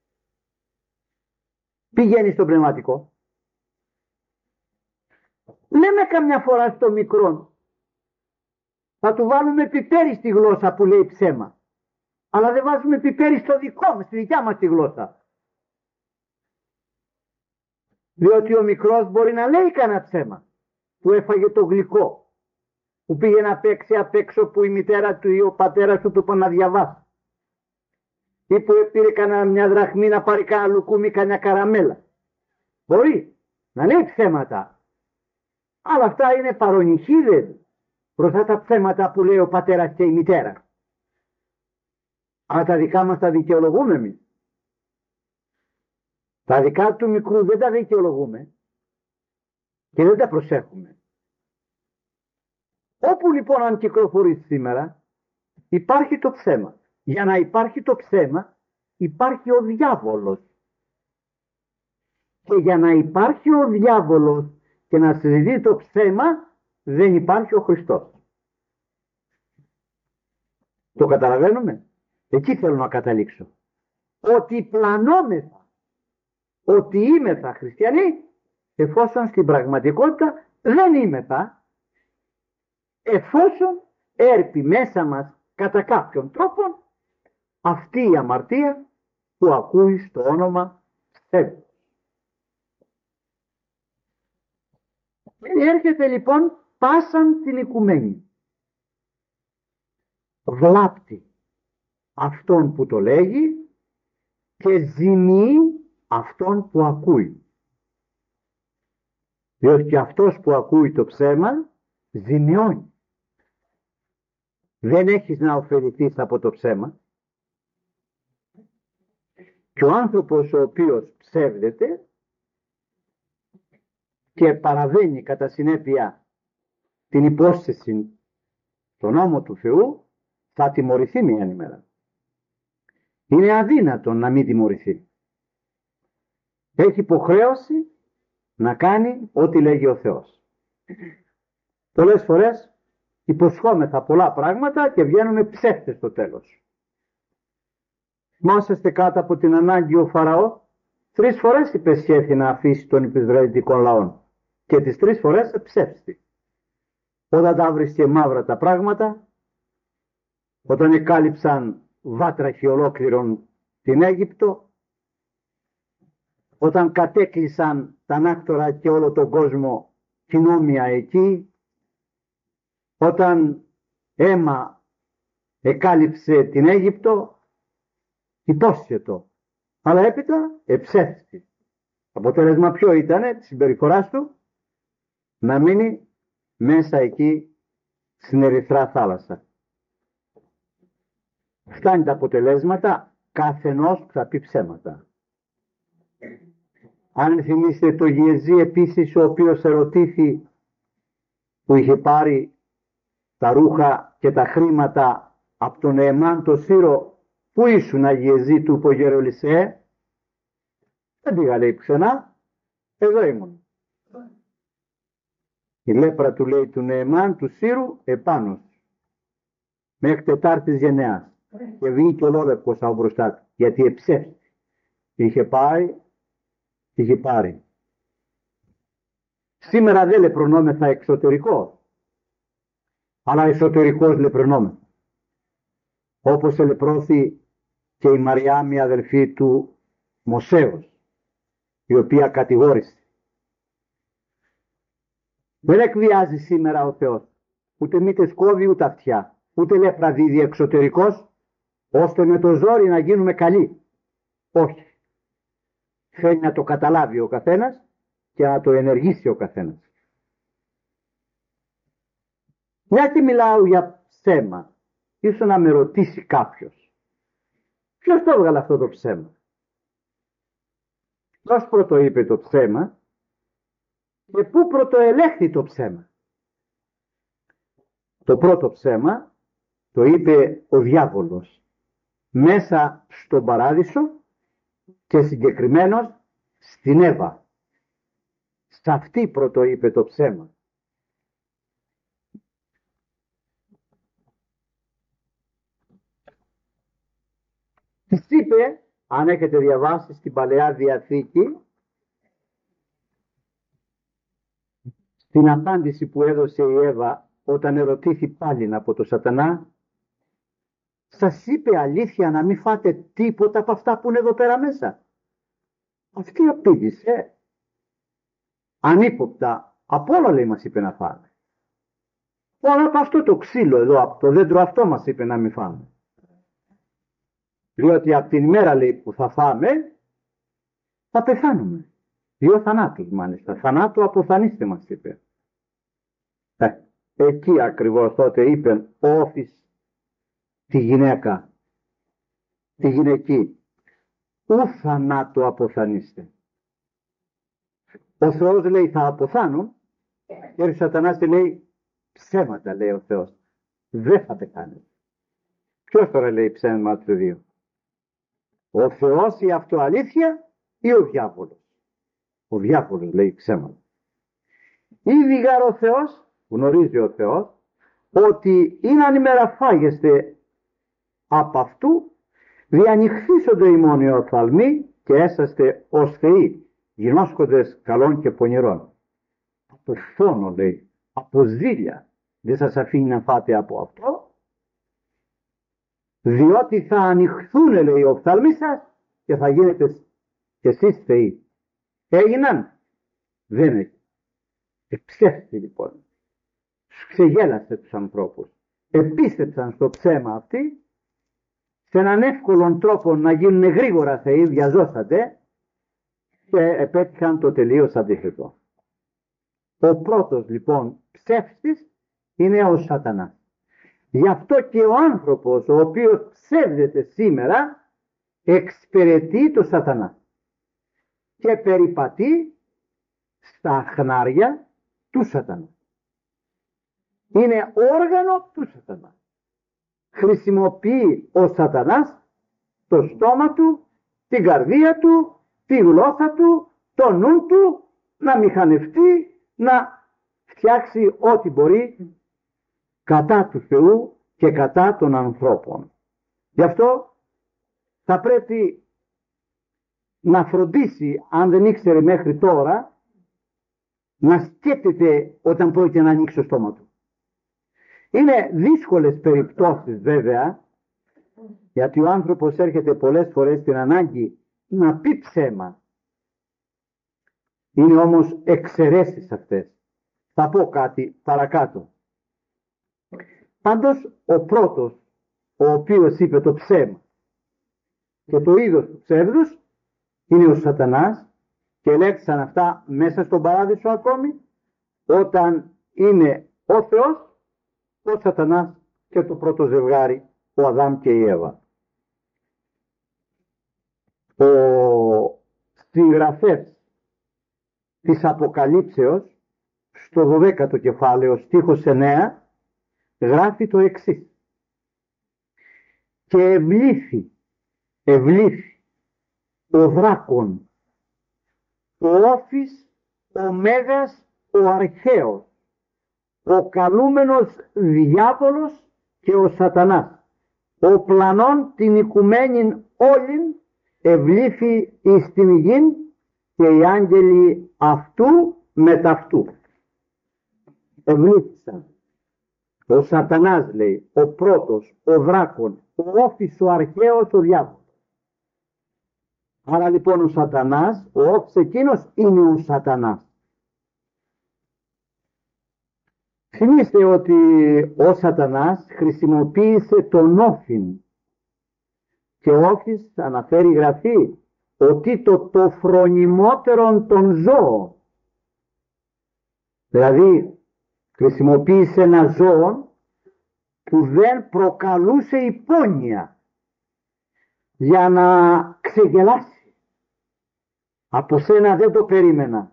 S1: πηγαίνει στο πνευματικό. Λέμε καμιά φορά στο μικρό, Θα του βάλουμε πιπέρι στη γλώσσα που λέει ψέμα. Αλλά δεν βάζουμε πιπέρι στο δικό μας, στη δικιά μας τη γλώσσα. Διότι ο μικρός μπορεί να λέει κανένα ψέμα. Που έφαγε το γλυκό. Που πήγε να παίξει απ' έξω, που η μητέρα του ή ο πατέρας του είπε να διαβάσει. Ή που πήρε κανένα μια δραχμή να πάρει κανένα λουκούμι, κανένα καραμέλα. Μπορεί να λέει ψέματα. Αλλά αυτά είναι παρονυχίδες μπροστά τα ψέματα που λέει ο πατέρας και η μητέρα. Αλλά τα δικά μας τα δικαιολογούμε εμείς. Τα δικά του μικρού δεν τα δικαιολογούμε και δεν τα προσέχουμε. Όπου λοιπόν αν κυκλοφορεί σήμερα υπάρχει το ψέμα. Για να υπάρχει το ψέμα υπάρχει ο διάβολος. Και για να υπάρχει ο διάβολος και να συζητεί το ψέμα δεν υπάρχει ο Χριστός. Το καταλαβαίνουμε? Εκεί θέλω να καταλήξω. Ότι πλανόμεθα, ότι είμεθα χριστιανοί, εφόσον στην πραγματικότητα δεν είμεθα, εφόσον έρπει μέσα μας κατά κάποιον τρόπο αυτή η αμαρτία που ακούει στο όνομα Θεού. Έρχεται λοιπόν πάσαν την οικουμένη. Βλάπτει αυτόν που το λέγει και ζημιεί αυτόν που ακούει. Διότι και αυτός που ακούει το ψέμα ζημιώνει. Δεν έχεις να ωφεληθείς από το ψέμα. Και ο άνθρωπος ο οποίος ψεύδεται και παραβαίνει κατά συνέπεια την υπόσχεση, τον νόμο του Θεού, θα τιμωρηθεί μια ημέρα. Είναι αδύνατο να μην τιμωρηθεί. Έχει υποχρέωση να κάνει ό,τι λέγει ο Θεός. Πολλές φορές υποσχόμεθα πολλά πράγματα και βγαίνουμε ψεύτες στο τέλος. Θυμόσαστε κάτω από την ανάγκη ο Φαραώ 3 φορές υπεσχέθη να αφήσει τον Ισραηλιτικό λαό και τις 3 φορές εψεύστη. Όταν τα βρίσκε μαύρα τα πράγματα, όταν εκάλυψαν βάτραχοι ολόκληρον την Αίγυπτο, όταν κατέκλεισαν τα ανάκτορα και όλο τον κόσμο κοινόμια εκεί, όταν αίμα εκάλυψε την Αίγυπτο, υπόσχετο, αλλά έπειτα εψεύστη. Αποτέλεσμα ποιο ήτανε της συμπεριφοράς του? Να μείνει μέσα εκεί στην ερυθρά θάλασσα. Φτάνει τα αποτελέσματα καθενός που θα πει ψέματα. Αν θυμίσετε το Γιεζή επίσης, ο οποίος ερωτήθη, που είχε πάρει τα ρούχα και τα χρήματα από τον Νεεμάν το Σύρο, πού ήσουν Γιεζή, του είπε ο Γερολισέ? Δεν πήγα, λέει, ξενά, εδώ ήμουν. Η λέπρα του, λέει, του Νεεμάν του Σύρου επάνω μέχρι 4ης γενεάς. Και βγήκε ολόδευκος από μπροστά του, γιατί εψεύστη. Είχε πάρει. Σήμερα δεν λεπρονόμεθα εξωτερικό, αλλά εσωτερικός λεπρονόμεθα. Όπως ελεπρώθη και η Μαριάμ, η αδελφή του Μωσέως, η οποία κατηγόρησε. Δεν εκβιάζει σήμερα ο Θεός, ούτε μήτες κόβει ούτε αυτιά, ούτε λέπρα δίδει εξωτερικός, ώστε με το ζόρι να γίνουμε καλοί. Όχι. Θέλει να το καταλάβει ο καθένας και να το ενεργήσει ο καθένας. Μια και μιλάω για ψέμα, ίσως να με ρωτήσει κάποιος, ποιος το έβγαλε αυτό το ψέμα? Ποιος πρωτοείπε το ψέμα και πού πρωτοελέχθη το ψέμα? Το πρώτο ψέμα το είπε ο διάβολος μέσα στον παράδεισο και συγκεκριμένος στην Εύα. Σε αυτή πρωτοείπε το ψέμα. Της είπε, αν έχετε διαβάσει στην Παλαιά Διαθήκη, στην απάντηση που έδωσε η Εύα όταν ερωτήθη πάλιν από το Σατανά, σας είπε αλήθεια να μην φάτε τίποτα από αυτά που είναι εδώ πέρα μέσα? Αυτή απήντησε ανύποπτα, από όλα λέει μας είπε να φάμε. Όλα από αυτό το ξύλο εδώ, από το δέντρο αυτό μας είπε να μην φάμε. Διότι από την ημέρα λέει που θα φάμε, θα πεθάνουμε. 2 θανάτους μάλιστα. Θανάτου αποθανίστε μας είπε. Εκεί ακριβώς τότε είπε όφης τη γυναίκα, τη γυναική. Ου θανάτου αποθανίστε. Ο Θεός λέει θα αποθάνουν και ο Σατανάς λέει ψέματα λέει ο Θεός. Δεν θα πεθάνει. Ποιος τώρα λέει ψέματα του δύο? Ο Θεός η αυτοαλήθεια ή ο διάβολος? Ο διάβολος λέει ψέματα. Ήδη γάρ ο Θεός, γνωρίζει ο Θεός, ότι είναι αν ημέρα φάγεστε από αυτού, διανυχθήσονται οι μόνοι οφθαλμοί και έσαστε ως θεοί, γινώσκοντες καλών και πονηρών. Από φόνο λέει, από ζήλια δεν σας αφήνει να φάτε από αυτό, διότι θα ανοιχθούν λέει οι οφθαλμοί σας και θα γίνετε και εσείς θεοί. Έγιναν? Δεν έγινε. Ψεύτη λοιπόν. Ξεγέλασε τους ανθρώπους. Επίστεψαν στο ψέμα αυτοί, σε έναν εύκολο τρόπο να γίνουν γρήγορα θεοί, βιαζόσατε και επέτυχαν το τελείως αντίθετο. Ο πρώτος λοιπόν ψεύστης είναι ο Σατανάς. Γι' αυτό και ο άνθρωπος ο οποίος ψεύδεται σήμερα εξυπηρετεί το Σατανά και περιπατεί στα χνάρια του Σατανά. Είναι όργανο του Σατανά. Χρησιμοποιεί ο Σατανάς το στόμα του, την καρδία του, τη γλώσσα του, το νου του να μηχανευτεί, να φτιάξει ό,τι μπορεί κατά του Θεού και κατά των ανθρώπων. Γι' αυτό θα πρέπει να φροντίσει, αν δεν ήξερε μέχρι τώρα, να σκέπτεται όταν πρόκειται να ανοίξει το στόμα του. Είναι δύσκολες περιπτώσεις βέβαια, γιατί ο άνθρωπος έρχεται πολλές φορές στην ανάγκη να πει ψέμα. Είναι όμως εξαιρέσεις αυτές. Θα πω κάτι παρακάτω. Πάντως ο πρώτος ο οποίος είπε το ψέμα και το είδος του ψεύδους είναι ο Σατανάς και λέξαν αυτά μέσα στον παράδεισο ακόμη, όταν είναι ο Θεός, ο Σατανάς και το πρώτο ζευγάρι, ο Αδάμ και η Εύα. Ο συγγραφέας της Αποκαλύψεως στο 12ο κεφάλαιο στίχος 9 γράφει το εξής: και ευλήθη ο δράκων, ο όφης, ο μέγας, ο αρχαίος, ο καλούμενος διάβολος και ο Σατανάς, ο πλανών την οικουμένην όλην ευλήθη εις την γην και οι άγγελοι αυτού μεταυτού. Ευλήθησαν. Ο Σατανάς λέει, ο πρώτος, ο δράκων, ο όφης, ο αρχαίος, ο διάβολος. Άρα λοιπόν ο Σατανάς, ο όφης εκείνος είναι ο Σατανάς. Θυμήστε ότι ο Σατανάς χρησιμοποίησε τον όφιν και ο όφης αναφέρει γραφή ότι το φρονιμότερον των ζώων. Δηλαδή χρησιμοποίησε ένα ζώο που δεν προκαλούσε υπόνοια για να ξεγελάσει. Από σένα δεν το περίμενα.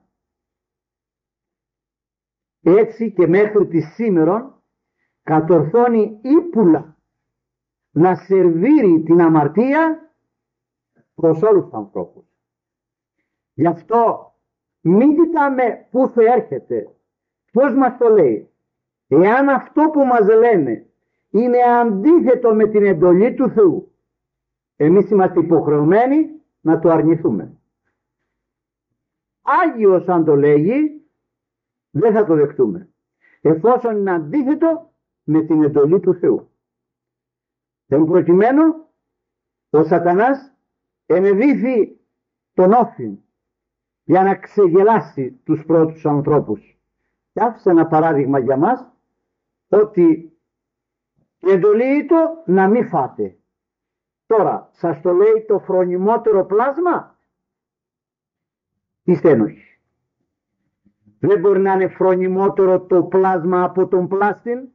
S1: Έτσι και μέχρι τη σήμερον κατορθώνει ύπουλα να σερβίρει την αμαρτία προς όλους τους ανθρώπους. Γι' αυτό μην κοιτάμε πού θα έρχεται, πώς μας το λέει. Εάν αυτό που μας λένε είναι αντίθετο με την εντολή του Θεού, εμείς είμαστε υποχρεωμένοι να το αρνηθούμε. Άγιος αν το λέγει, δεν θα το δεχτούμε. εφόσον είναι αντίθετο με την εντολή του Θεού. Εν προκειμένου, ο Σατανάς ενεδίθη τον όφιν για να ξεγελάσει τους πρώτους ανθρώπους. Και άφησε ένα παράδειγμα για μας, ότι η εντολή του να μην φάτε. Τώρα, σας το λέει το φρονιμότερο πλάσμα ή στένοχη. Δεν μπορεί να είναι φρονιμότερο το πλάσμα από τον πλάστην.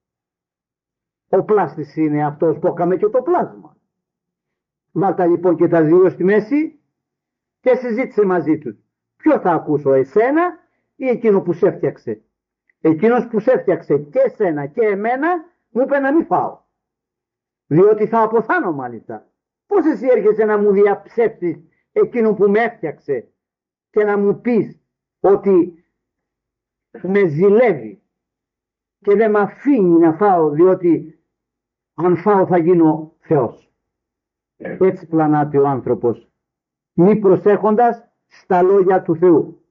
S1: Ο πλάστης είναι αυτός που έκαμε και το πλάσμα. Βάλτε λοιπόν και τα δύο στη μέση και συζήτησε μαζί τους. Ποιο θα ακούσω, εσένα ή εκείνο που σε έφτιαξε? Εκείνος που σε έφτιαξε και εσένα και εμένα μου είπε να μην φάω. Διότι θα αποθάνω μάλιστα. Πώς εσύ έρχεσαι να μου διαψεύσεις εκείνο που με έφτιαξε και να μου πεις ότι με ζηλεύει και δεν με αφήνει να φάω, διότι αν φάω θα γίνω Θεός. Έτσι πλανάται ο άνθρωπος, μη προσέχοντας στα λόγια του Θεού.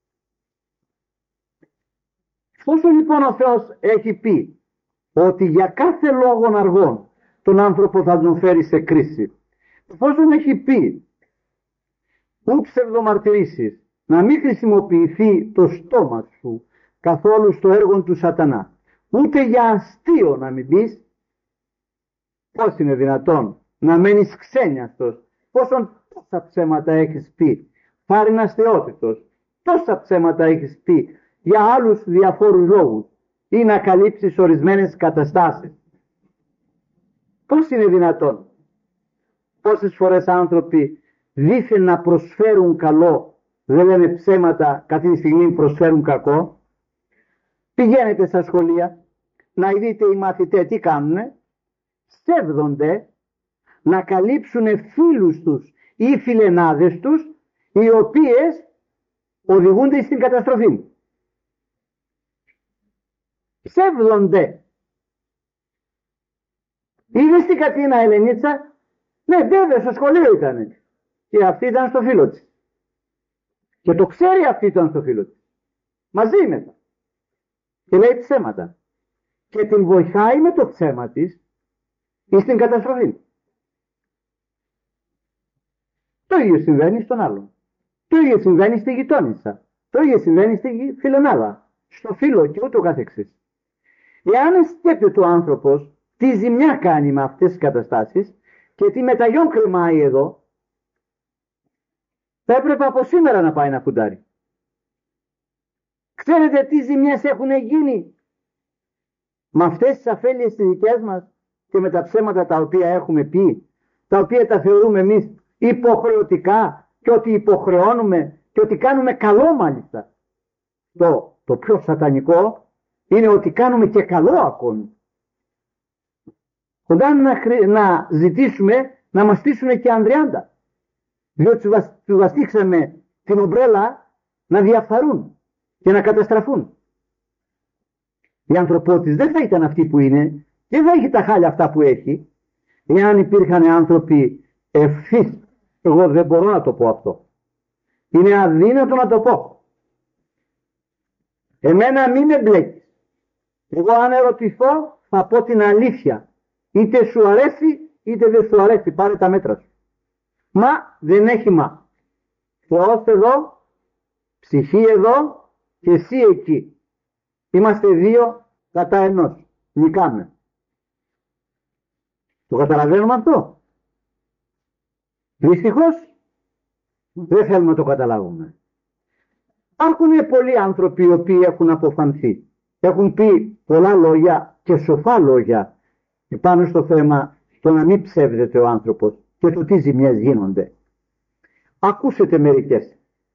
S1: Εφόσον λοιπόν ο Θεός έχει πει ότι για κάθε λόγον αργών τον άνθρωπο θα τον φέρει σε κρίση, εφόσον έχει πει ου ψευδομαρτυρήσεις, να μην χρησιμοποιηθεί το στόμα σου καθόλου στο έργο του Σατανά, ούτε για αστείο να μην πεις, πώς είναι δυνατόν να μένεις ξένιαστος, τόσα ψέματα έχεις πει, πάρει αστεότητος, τόσα ψέματα έχεις πει για άλλους διαφόρους λόγους ή να καλύψεις ορισμένες καταστάσεις. Πώς είναι δυνατόν? Πόσες φορές άνθρωποι δήθεν να προσφέρουν καλό, δεν λένε ψέματα, κάθε στιγμή προσφέρουν κακό. Πηγαίνετε στα σχολεία να δείτε οι μαθητές τι κάνουνε, ψεύδονται να καλύψουν φίλους τους ή φιλενάδες τους, οι οποίες οδηγούνται στην καταστροφή. Ψεύδονται. Είδες την Κατίνα Ελενίτσα? Ναι, βέβαια, στο σχολείο ήταν. Και αυτή ήταν στο φίλο της. Και το ξέρει αυτή ήταν στο φίλο της. Μαζί μετά. Και λέει ψέματα. Και την βοηθάει με το ψέμα της στην καταστροφή. Το ίδιο συμβαίνει στον άλλον. Το ίδιο συμβαίνει στη γειτόνισσα. Το ίδιο συμβαίνει στη φιλενάδα. Στο φίλο και ούτω καθεξής. Εάν σκέπτεται ο άνθρωπος τι ζημιά κάνει με αυτές τις καταστάσεις και τι μεταγιόν κρεμάει εδώ, θα έπρεπε από σήμερα να πάει να φουντάρει. Ξέρετε τι ζημιές έχουν γίνει με αυτές τις αφέλειες τις δικές μας και με τα ψέματα τα οποία έχουμε πει, τα οποία τα θεωρούμε εμείς υποχρεωτικά και ότι υποχρεώνουμε και ότι κάνουμε καλό μάλιστα. Το πιο σατανικό είναι ότι κάνουμε και καλό ακόμη. Κοντά να ζητήσουμε να μας στήσουν και ανδριάντα. Διότι τους βαστίξαμε την ομπρέλα να διαφθαρούν και να καταστραφούν. Η ανθρωπότης δεν θα ήταν αυτή που είναι, δεν θα έχει τα χάλια αυτά που έχει, εάν υπήρχαν άνθρωποι ευθύς. Εγώ δεν μπορώ να το πω αυτό. Είναι αδύνατο να το πω. Εμένα μην με μπλέκεις. Εγώ αν ερωτηθώ θα πω την αλήθεια. Είτε σου αρέσει είτε δεν σου αρέσει. Πάρε τα μέτρα σου. Μα δεν έχει μα. Θεός εδώ, ψυχή εδώ και εσύ εκεί. Είμαστε δύο κατά ενός. Νικάμε. Το καταλαβαίνουμε αυτό? Δυστυχώς δεν θέλουμε να το καταλάβουμε. Υπάρχουν πολλοί άνθρωποι οι οποίοι έχουν αποφανθεί. Έχουν πει πολλά λόγια και σοφά λόγια πάνω στο θέμα το να μην ψεύδεται ο άνθρωπος και το τι ζημιές γίνονται. Ακούσετε μερικές.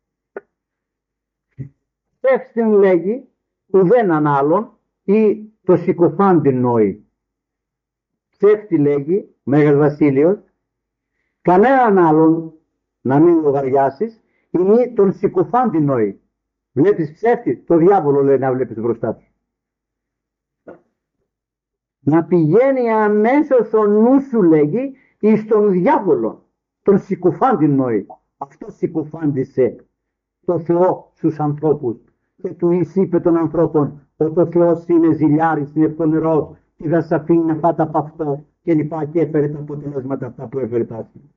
S1: Ψεύστην λέγει ουδέναν άλλον ή το συκοφάντην νόη. Ψεύτη λέγει Μέγας Βασίλειος κανέναν άλλον να μην λογαριάσεις ή μη τον συκοφάντην νόη. Βλέπεις ψεύτη, το διάβολο λέει να βλέπεις μπροστά του. Να πηγαίνει αμέσως ο νου σου λέγει εις τον διάβολο, τον συκοφάντην νόη. Αυτό συκοφάντησε το Θεό στους ανθρώπους και του είπε των ανθρώπων ότι ο Θεός είναι ζηλιάρης, είναι φθονερός και δεν σε αφήνει να φάτε από αυτό και λοιπά, και έφερε τα αποτελέσματα αυτά που έφερε τα άσχημα.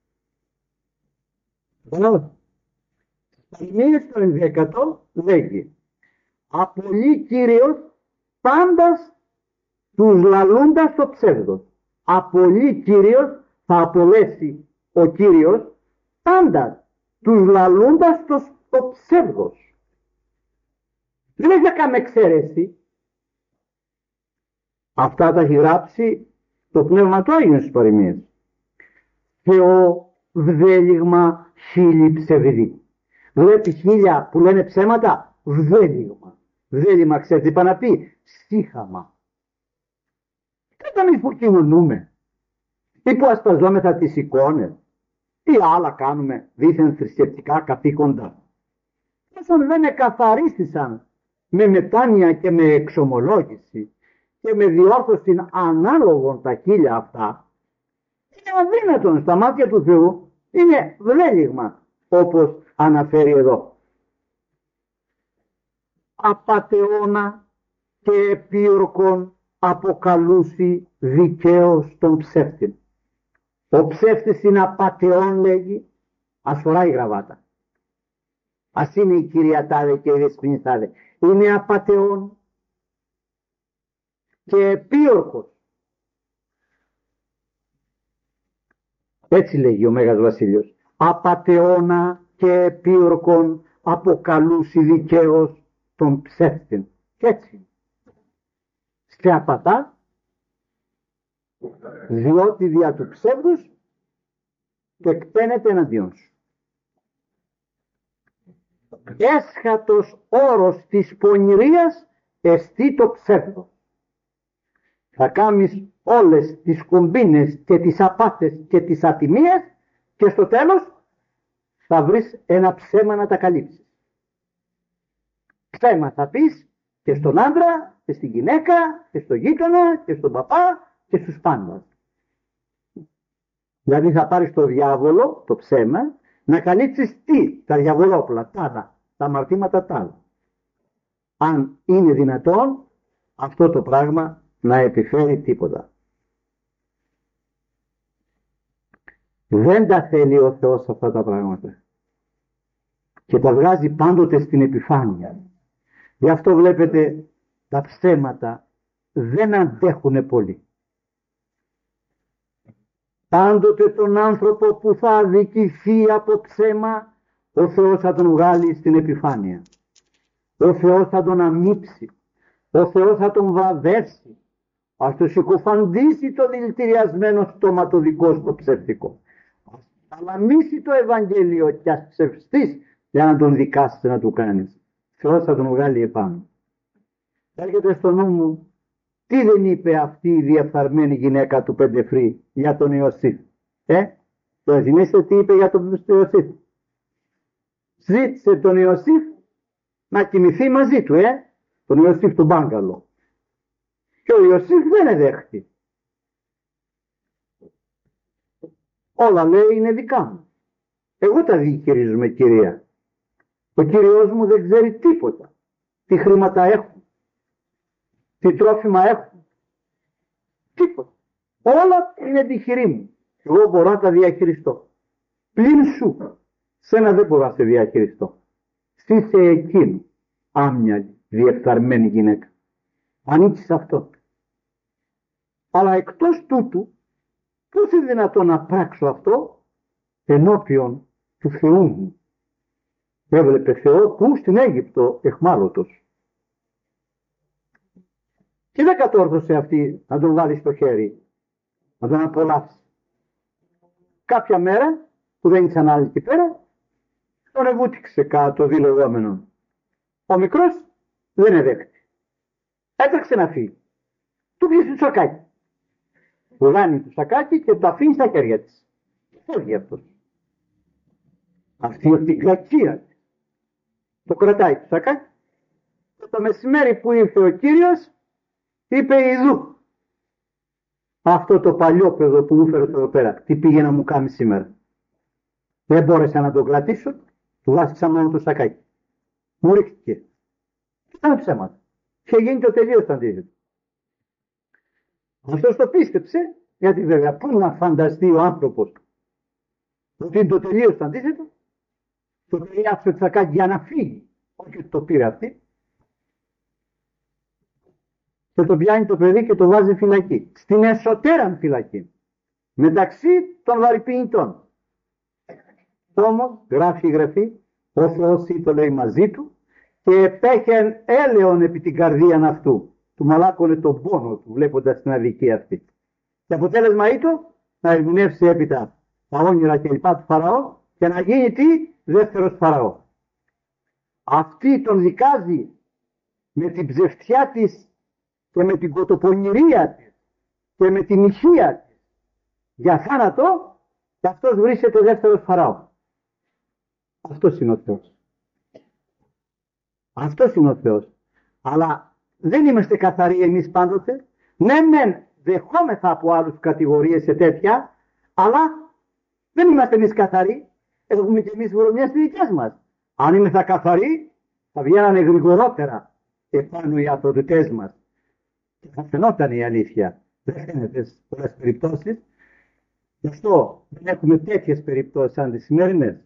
S1: Καλά. Παροιμίες το 11ο λέγει: απολύει Κύριος πάντας τους λαλούντας το ψεύδος. Απολύει Κύριος, θα απολέσει ο Κύριος πάντας τους λαλούντας το ψεύδος. Δεν έχει καν εξαίρεση. Αυτά τα έχει γράψει το Πνεύμα του Άγιου στις παροιμίες. Θεό βδέλιγμα χίλιοι ψευδοί. Βλέπεις χίλια που λένε ψέματα, βδέλιγμα. Βδέλιγμα, ξέρετε τι πάει να πει? Σύχαμα. Δεν ήταν που κοινωνούμε ή που ασπαζόμεθα τις εικόνες ή άλλα κάνουμε δίθεν θρησκευτικά καθήκοντα. Όσον δεν εκαθαρίστησαν με μετάνοια και με εξομολόγηση και με διόρθωση ανάλογων τα χίλια αυτά, είναι αδύνατον στα μάτια του Θεού, είναι βλέλιγμα, όπως αναφέρει εδώ. Απατεώνα και επίορκον αποκαλούσι δικαίως τον ψεύτη. Ο ψεύτης είναι απατεών, λέγει, ας φοράει γραβάτα. Ας είναι η κυρία τάδε και η δεσποινή τάδε. Είναι απατεών και επίορκος. Έτσι λέγει ο Μέγας Βασίλειος. Απατεώνα και επίορκον αποκαλούσι δικαίως τον ψεύτην. Και έτσι. Σε απατά, διότι δια του ψεύδους και εκτένεται εναντίον σου. Έσχατος όρος της πονηρίας εστί το ψεύδος. Θα κάνεις όλες τις κομπίνες και τις απάτες και τις ατιμίες και στο τέλος θα βρεις ένα ψέμα να τα καλύψεις. Ψέμα θα πεις και στον άντρα και στην γυναίκα και στον γείτονα και στον παπά και στους πάντας. Δηλαδή θα πάρεις το διάβολο, το ψέμα, να καλύψεις τι? Τα διαβολόπουλα, τα άλλα, τα αμαρτήματα τα άλλα. Αν είναι δυνατόν αυτό το πράγμα να επιφέρει τίποτα. Δεν τα θέλει ο Θεός αυτά τα πράγματα. Και τα βγάζει πάντοτε στην επιφάνεια. Γι' αυτό βλέπετε τα ψέματα δεν αντέχουν πολύ. Πάντοτε τον άνθρωπο που θα αδικηθεί από ψέμα, ο Θεός θα τον βγάλει στην επιφάνεια. Ο Θεός θα τον αμύψει. Ο Θεός θα τον βραβεύσει. Ας το συκοφαντήσει το δηλητηριασμένο στόμα το δικό στο ψευτικό. Ας ταλαμίσει το Ευαγγέλιο και ας ψευστείς για να τον δικάσεις να του κάνεις. Ο Θεός θα τον βγάλει επάνω. Έρχεται στο νου μου, τι δεν είπε αυτή η διαφθαρμένη γυναίκα του Πεντεφρή για τον Ιωσήφ. Το θυμίστε τι είπε για τον Ιωσήφ? Ζήτησε τον Ιωσήφ να κοιμηθεί μαζί του, τον Ιωσήφ του μπάγκαλο. Και ο Ιωσήφ δεν εδέχτη. Όλα λέει είναι δικά μου. Εγώ τα διαχειρίζομαι, κυρία. Ο Κύριος μου δεν ξέρει τίποτα. Τι χρήματα έχουν. Τι τρόφιμα έχουν. Τίποτα. Όλα είναι τυχερή μου. Εγώ μπορώ να τα διαχειριστώ. Πλην σου. Σένα δεν μπορώ να σε διαχειριστώ. Είσαι εκείνο. Άμυαλη, διεφθαρμένη γυναίκα. Ανήκει σε αυτό. Αλλά εκτός τούτου, πώς είναι δυνατόν να πράξω αυτό ενώπιον του Θεού μου? Έβλεπε Θεό που στην Αίγυπτο εχμάλωτος. Και δεν κατόρθωσε αυτή να τον βάλει στο χέρι, να τον απολαύσει. Κάποια μέρα που δεν ήταν άλλη εκεί πέρα, τον εβούτυξε κάτω δηλογόμενο. Ο μικρός δεν εδέχτη. Έτρεξε να φύγει. Του πιέσε το σακάκι. Βγάνει το σακάκι και το αφήνει στα χέρια της. Φεύγει αυτός. Αυτή την κακία. Το κρατάει το σακάκι. Και το μεσημέρι που ήρθε ο Κύριος, είπε ιδού. Αυτό το παλιό παιδό που μου έφερε εδώ πέρα, τι πήγε να μου κάνει σήμερα? Δεν μπόρεσα να το κρατήσω, του βάστησα μόνο το σακάκι. Μου ρίχτηκε. Ήταν ψέματα. και γίνει το τελείως το αντίθετο. Αυτός το πίστεψε, γιατί βέβαια πού να φανταστεί ο άνθρωπος ότι είναι το τελείως το αντίθετο, το τελειάψε ότι θα κάνει για να φύγει, όχι ότι το πήρε αυτή, και το πιάνει το παιδί και το βάζει φυλακή, στην εσωτέραν φυλακή, μεταξύ των βαρυποιητών. Όμως γράφει η Γραφή, ο Θεός το λέει μαζί του και επέχεν έλεον επί την καρδίαν αυτού. Του μαλάκωνε τον πόνο του βλέποντας την αδικία αυτή. Και αποτέλεσμα ήταν να ερμηνεύσει έπειτα τα όνειρα και λοιπά του Φαραώ και να γίνει τι? Δεύτερος Φαραώ. Αυτή τον δικάζει με την ψευτιά της και με την κοτοπονηρία της και με την ηχεία της για θάνατο, και αυτός βρίσκεται δεύτερος Φαραώ. Αυτός είναι ο Θεός. Αυτός είναι ο Θεός. Αλλά δεν είμαστε καθαροί εμείς πάντοτε. Ναι μεν δεχόμεθα από άλλους κατηγορίες σε τέτοια, αλλά δεν είμαστε εμείς καθαροί. Έχουμε και εμείς βρωμιές στις δικές μας. Αν είμαστε καθαροί, θα βγαίνανε γρηγορότερα επάνω οι αθωότητές μας. Και θα φαινόταν η αλήθεια. Δεν φαίνεται σε πολλές περιπτώσεις. Γι' αυτό δεν έχουμε τέτοιες περιπτώσεις σαν τις σημερινές.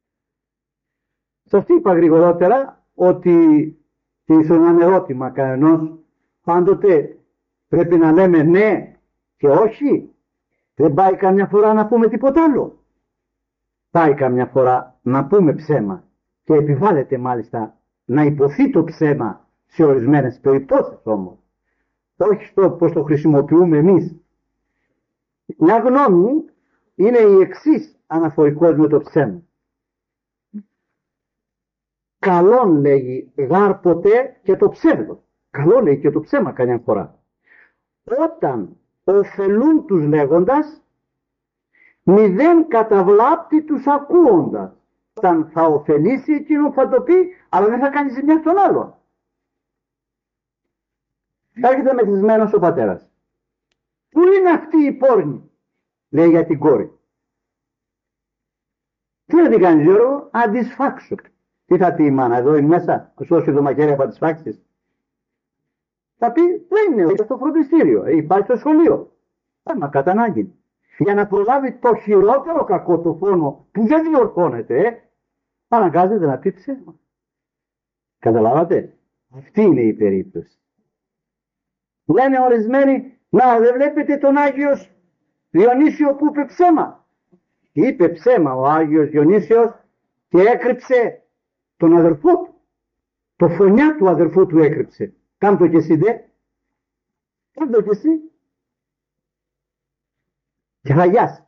S1: Σας είπα γρηγορότερα ότι ίσως ένα ερώτημα κανενός, πάντοτε πρέπει να λέμε ναι και όχι. Δεν πάει καμιά φορά να πούμε τίποτα άλλο. Πάει καμιά φορά να πούμε ψέμα και επιβάλλεται μάλιστα να υποθεί το ψέμα σε ορισμένες περιπτώσεις όμως. Όχι στο πώς το χρησιμοποιούμε εμείς. Μια γνώμη είναι η εξής αναφορικός με το ψέμα. Καλόν λέγει γάρ ποτέ και το ψεύδο. Καλό λέει και το ψέμα καμιά φορά. Όταν ωφελούν τους λέγοντας, μηδέν καταβλάπτει τους ακούοντας. Όταν θα ωφελήσει εκείνο θα το πει, αλλά δεν θα κάνει ζημιά στον άλλον. Έρχεται μεθυσμένος ο πατέρας. Πού είναι αυτή η πόρνη? Λέει για την κόρη. Τι να την κάνεις Γιώργο? Αν τη σφάξω. Τι θα πει η μάνα? Εδώ είναι μέσα, σου δώσει το μαχαίρι από τις φάξεις. Θα πει δεν είναι στο φροντιστήριο, υπάρχει στο σχολείο. Άμα κατά ανάγκη. Για να προλάβει το χειρότερο κακό, το φόνο που δεν διορθώνεται, αναγκάζεται να πει ψέμα. Καταλάβατε? Αυτή είναι η περίπτωση. Λένε ορισμένοι, να δεν βλέπετε τον Άγιος Διονύσιο που είπε ψέμα. Είπε ψέμα ο Άγιος Διονύσιος και έκρυψε τον αδερφό του. Το φωνιά του αδερφού του έκρυψε. Κάντο και εσύ δε. Κάντο και εσύ. Και χαγιάσει.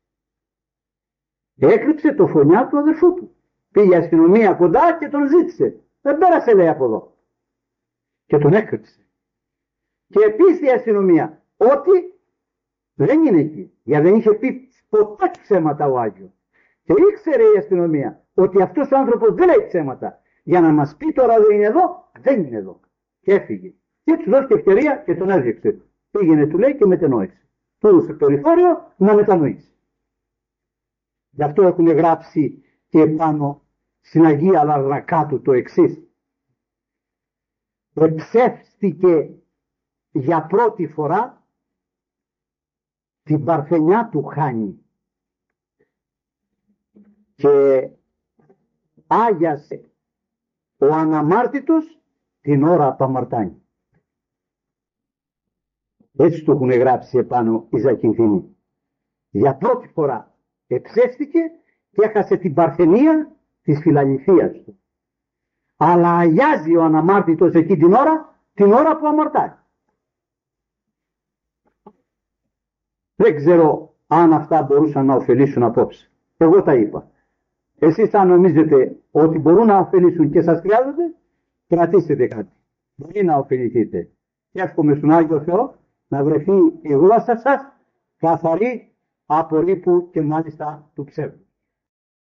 S1: Έκρυψε το φωνιά του αδερφού του. Πήγε η αστυνομία κοντά και τον ζήτησε. Δεν πέρασε λέει από εδώ. Και τον έκρυψε. Και επίσης η αστυνομία ότι δεν είναι εκεί. Γιατί δεν είχε πει ποτέ ψέματα ο Άγιος. Και ήξερε η αστυνομία ότι αυτός ο άνθρωπος δεν λέει ψέματα. Για να μας πει τώρα δεν είναι εδώ, δεν είναι εδώ. Και έφυγε. Και του δώθηκε ευκαιρία και τον έδιωξε. Πήγαινε του λέει και μετενόησε. Του έδωσε περιθώριο να μετανοήσει. Γι' αυτό έχουν γράψει και πάνω στην Αγία Λαρνακά του το εξής. Εψεύστηκε για πρώτη φορά την παρθενιά του Χάνη και άγιασε ο αναμάρτητος την ώρα του αμαρτάνει. Έτσι το έχουν γράψει επάνω οι Ζακυνθινοί. Για πρώτη φορά εψεύστηκε και έχασε την παρθενία της φιλαληθείας του. Αλλά αγιάζει ο αναμάρτητος εκεί την ώρα που αμαρτάει. Δεν ξέρω αν αυτά μπορούσαν να ωφελήσουν απόψε. Εγώ τα είπα. Εσείς αν νομίζετε ότι μπορούν να ωφελήσουν και σας χρειάζονται, κρατήστε κάτι. Μπορεί να ωφεληθείτε. Και εύχομαι στον Άγιο Θεό να βρεθεί η γλώσσα σας καθαρή από ρήπου και μάλιστα του ψεύδου.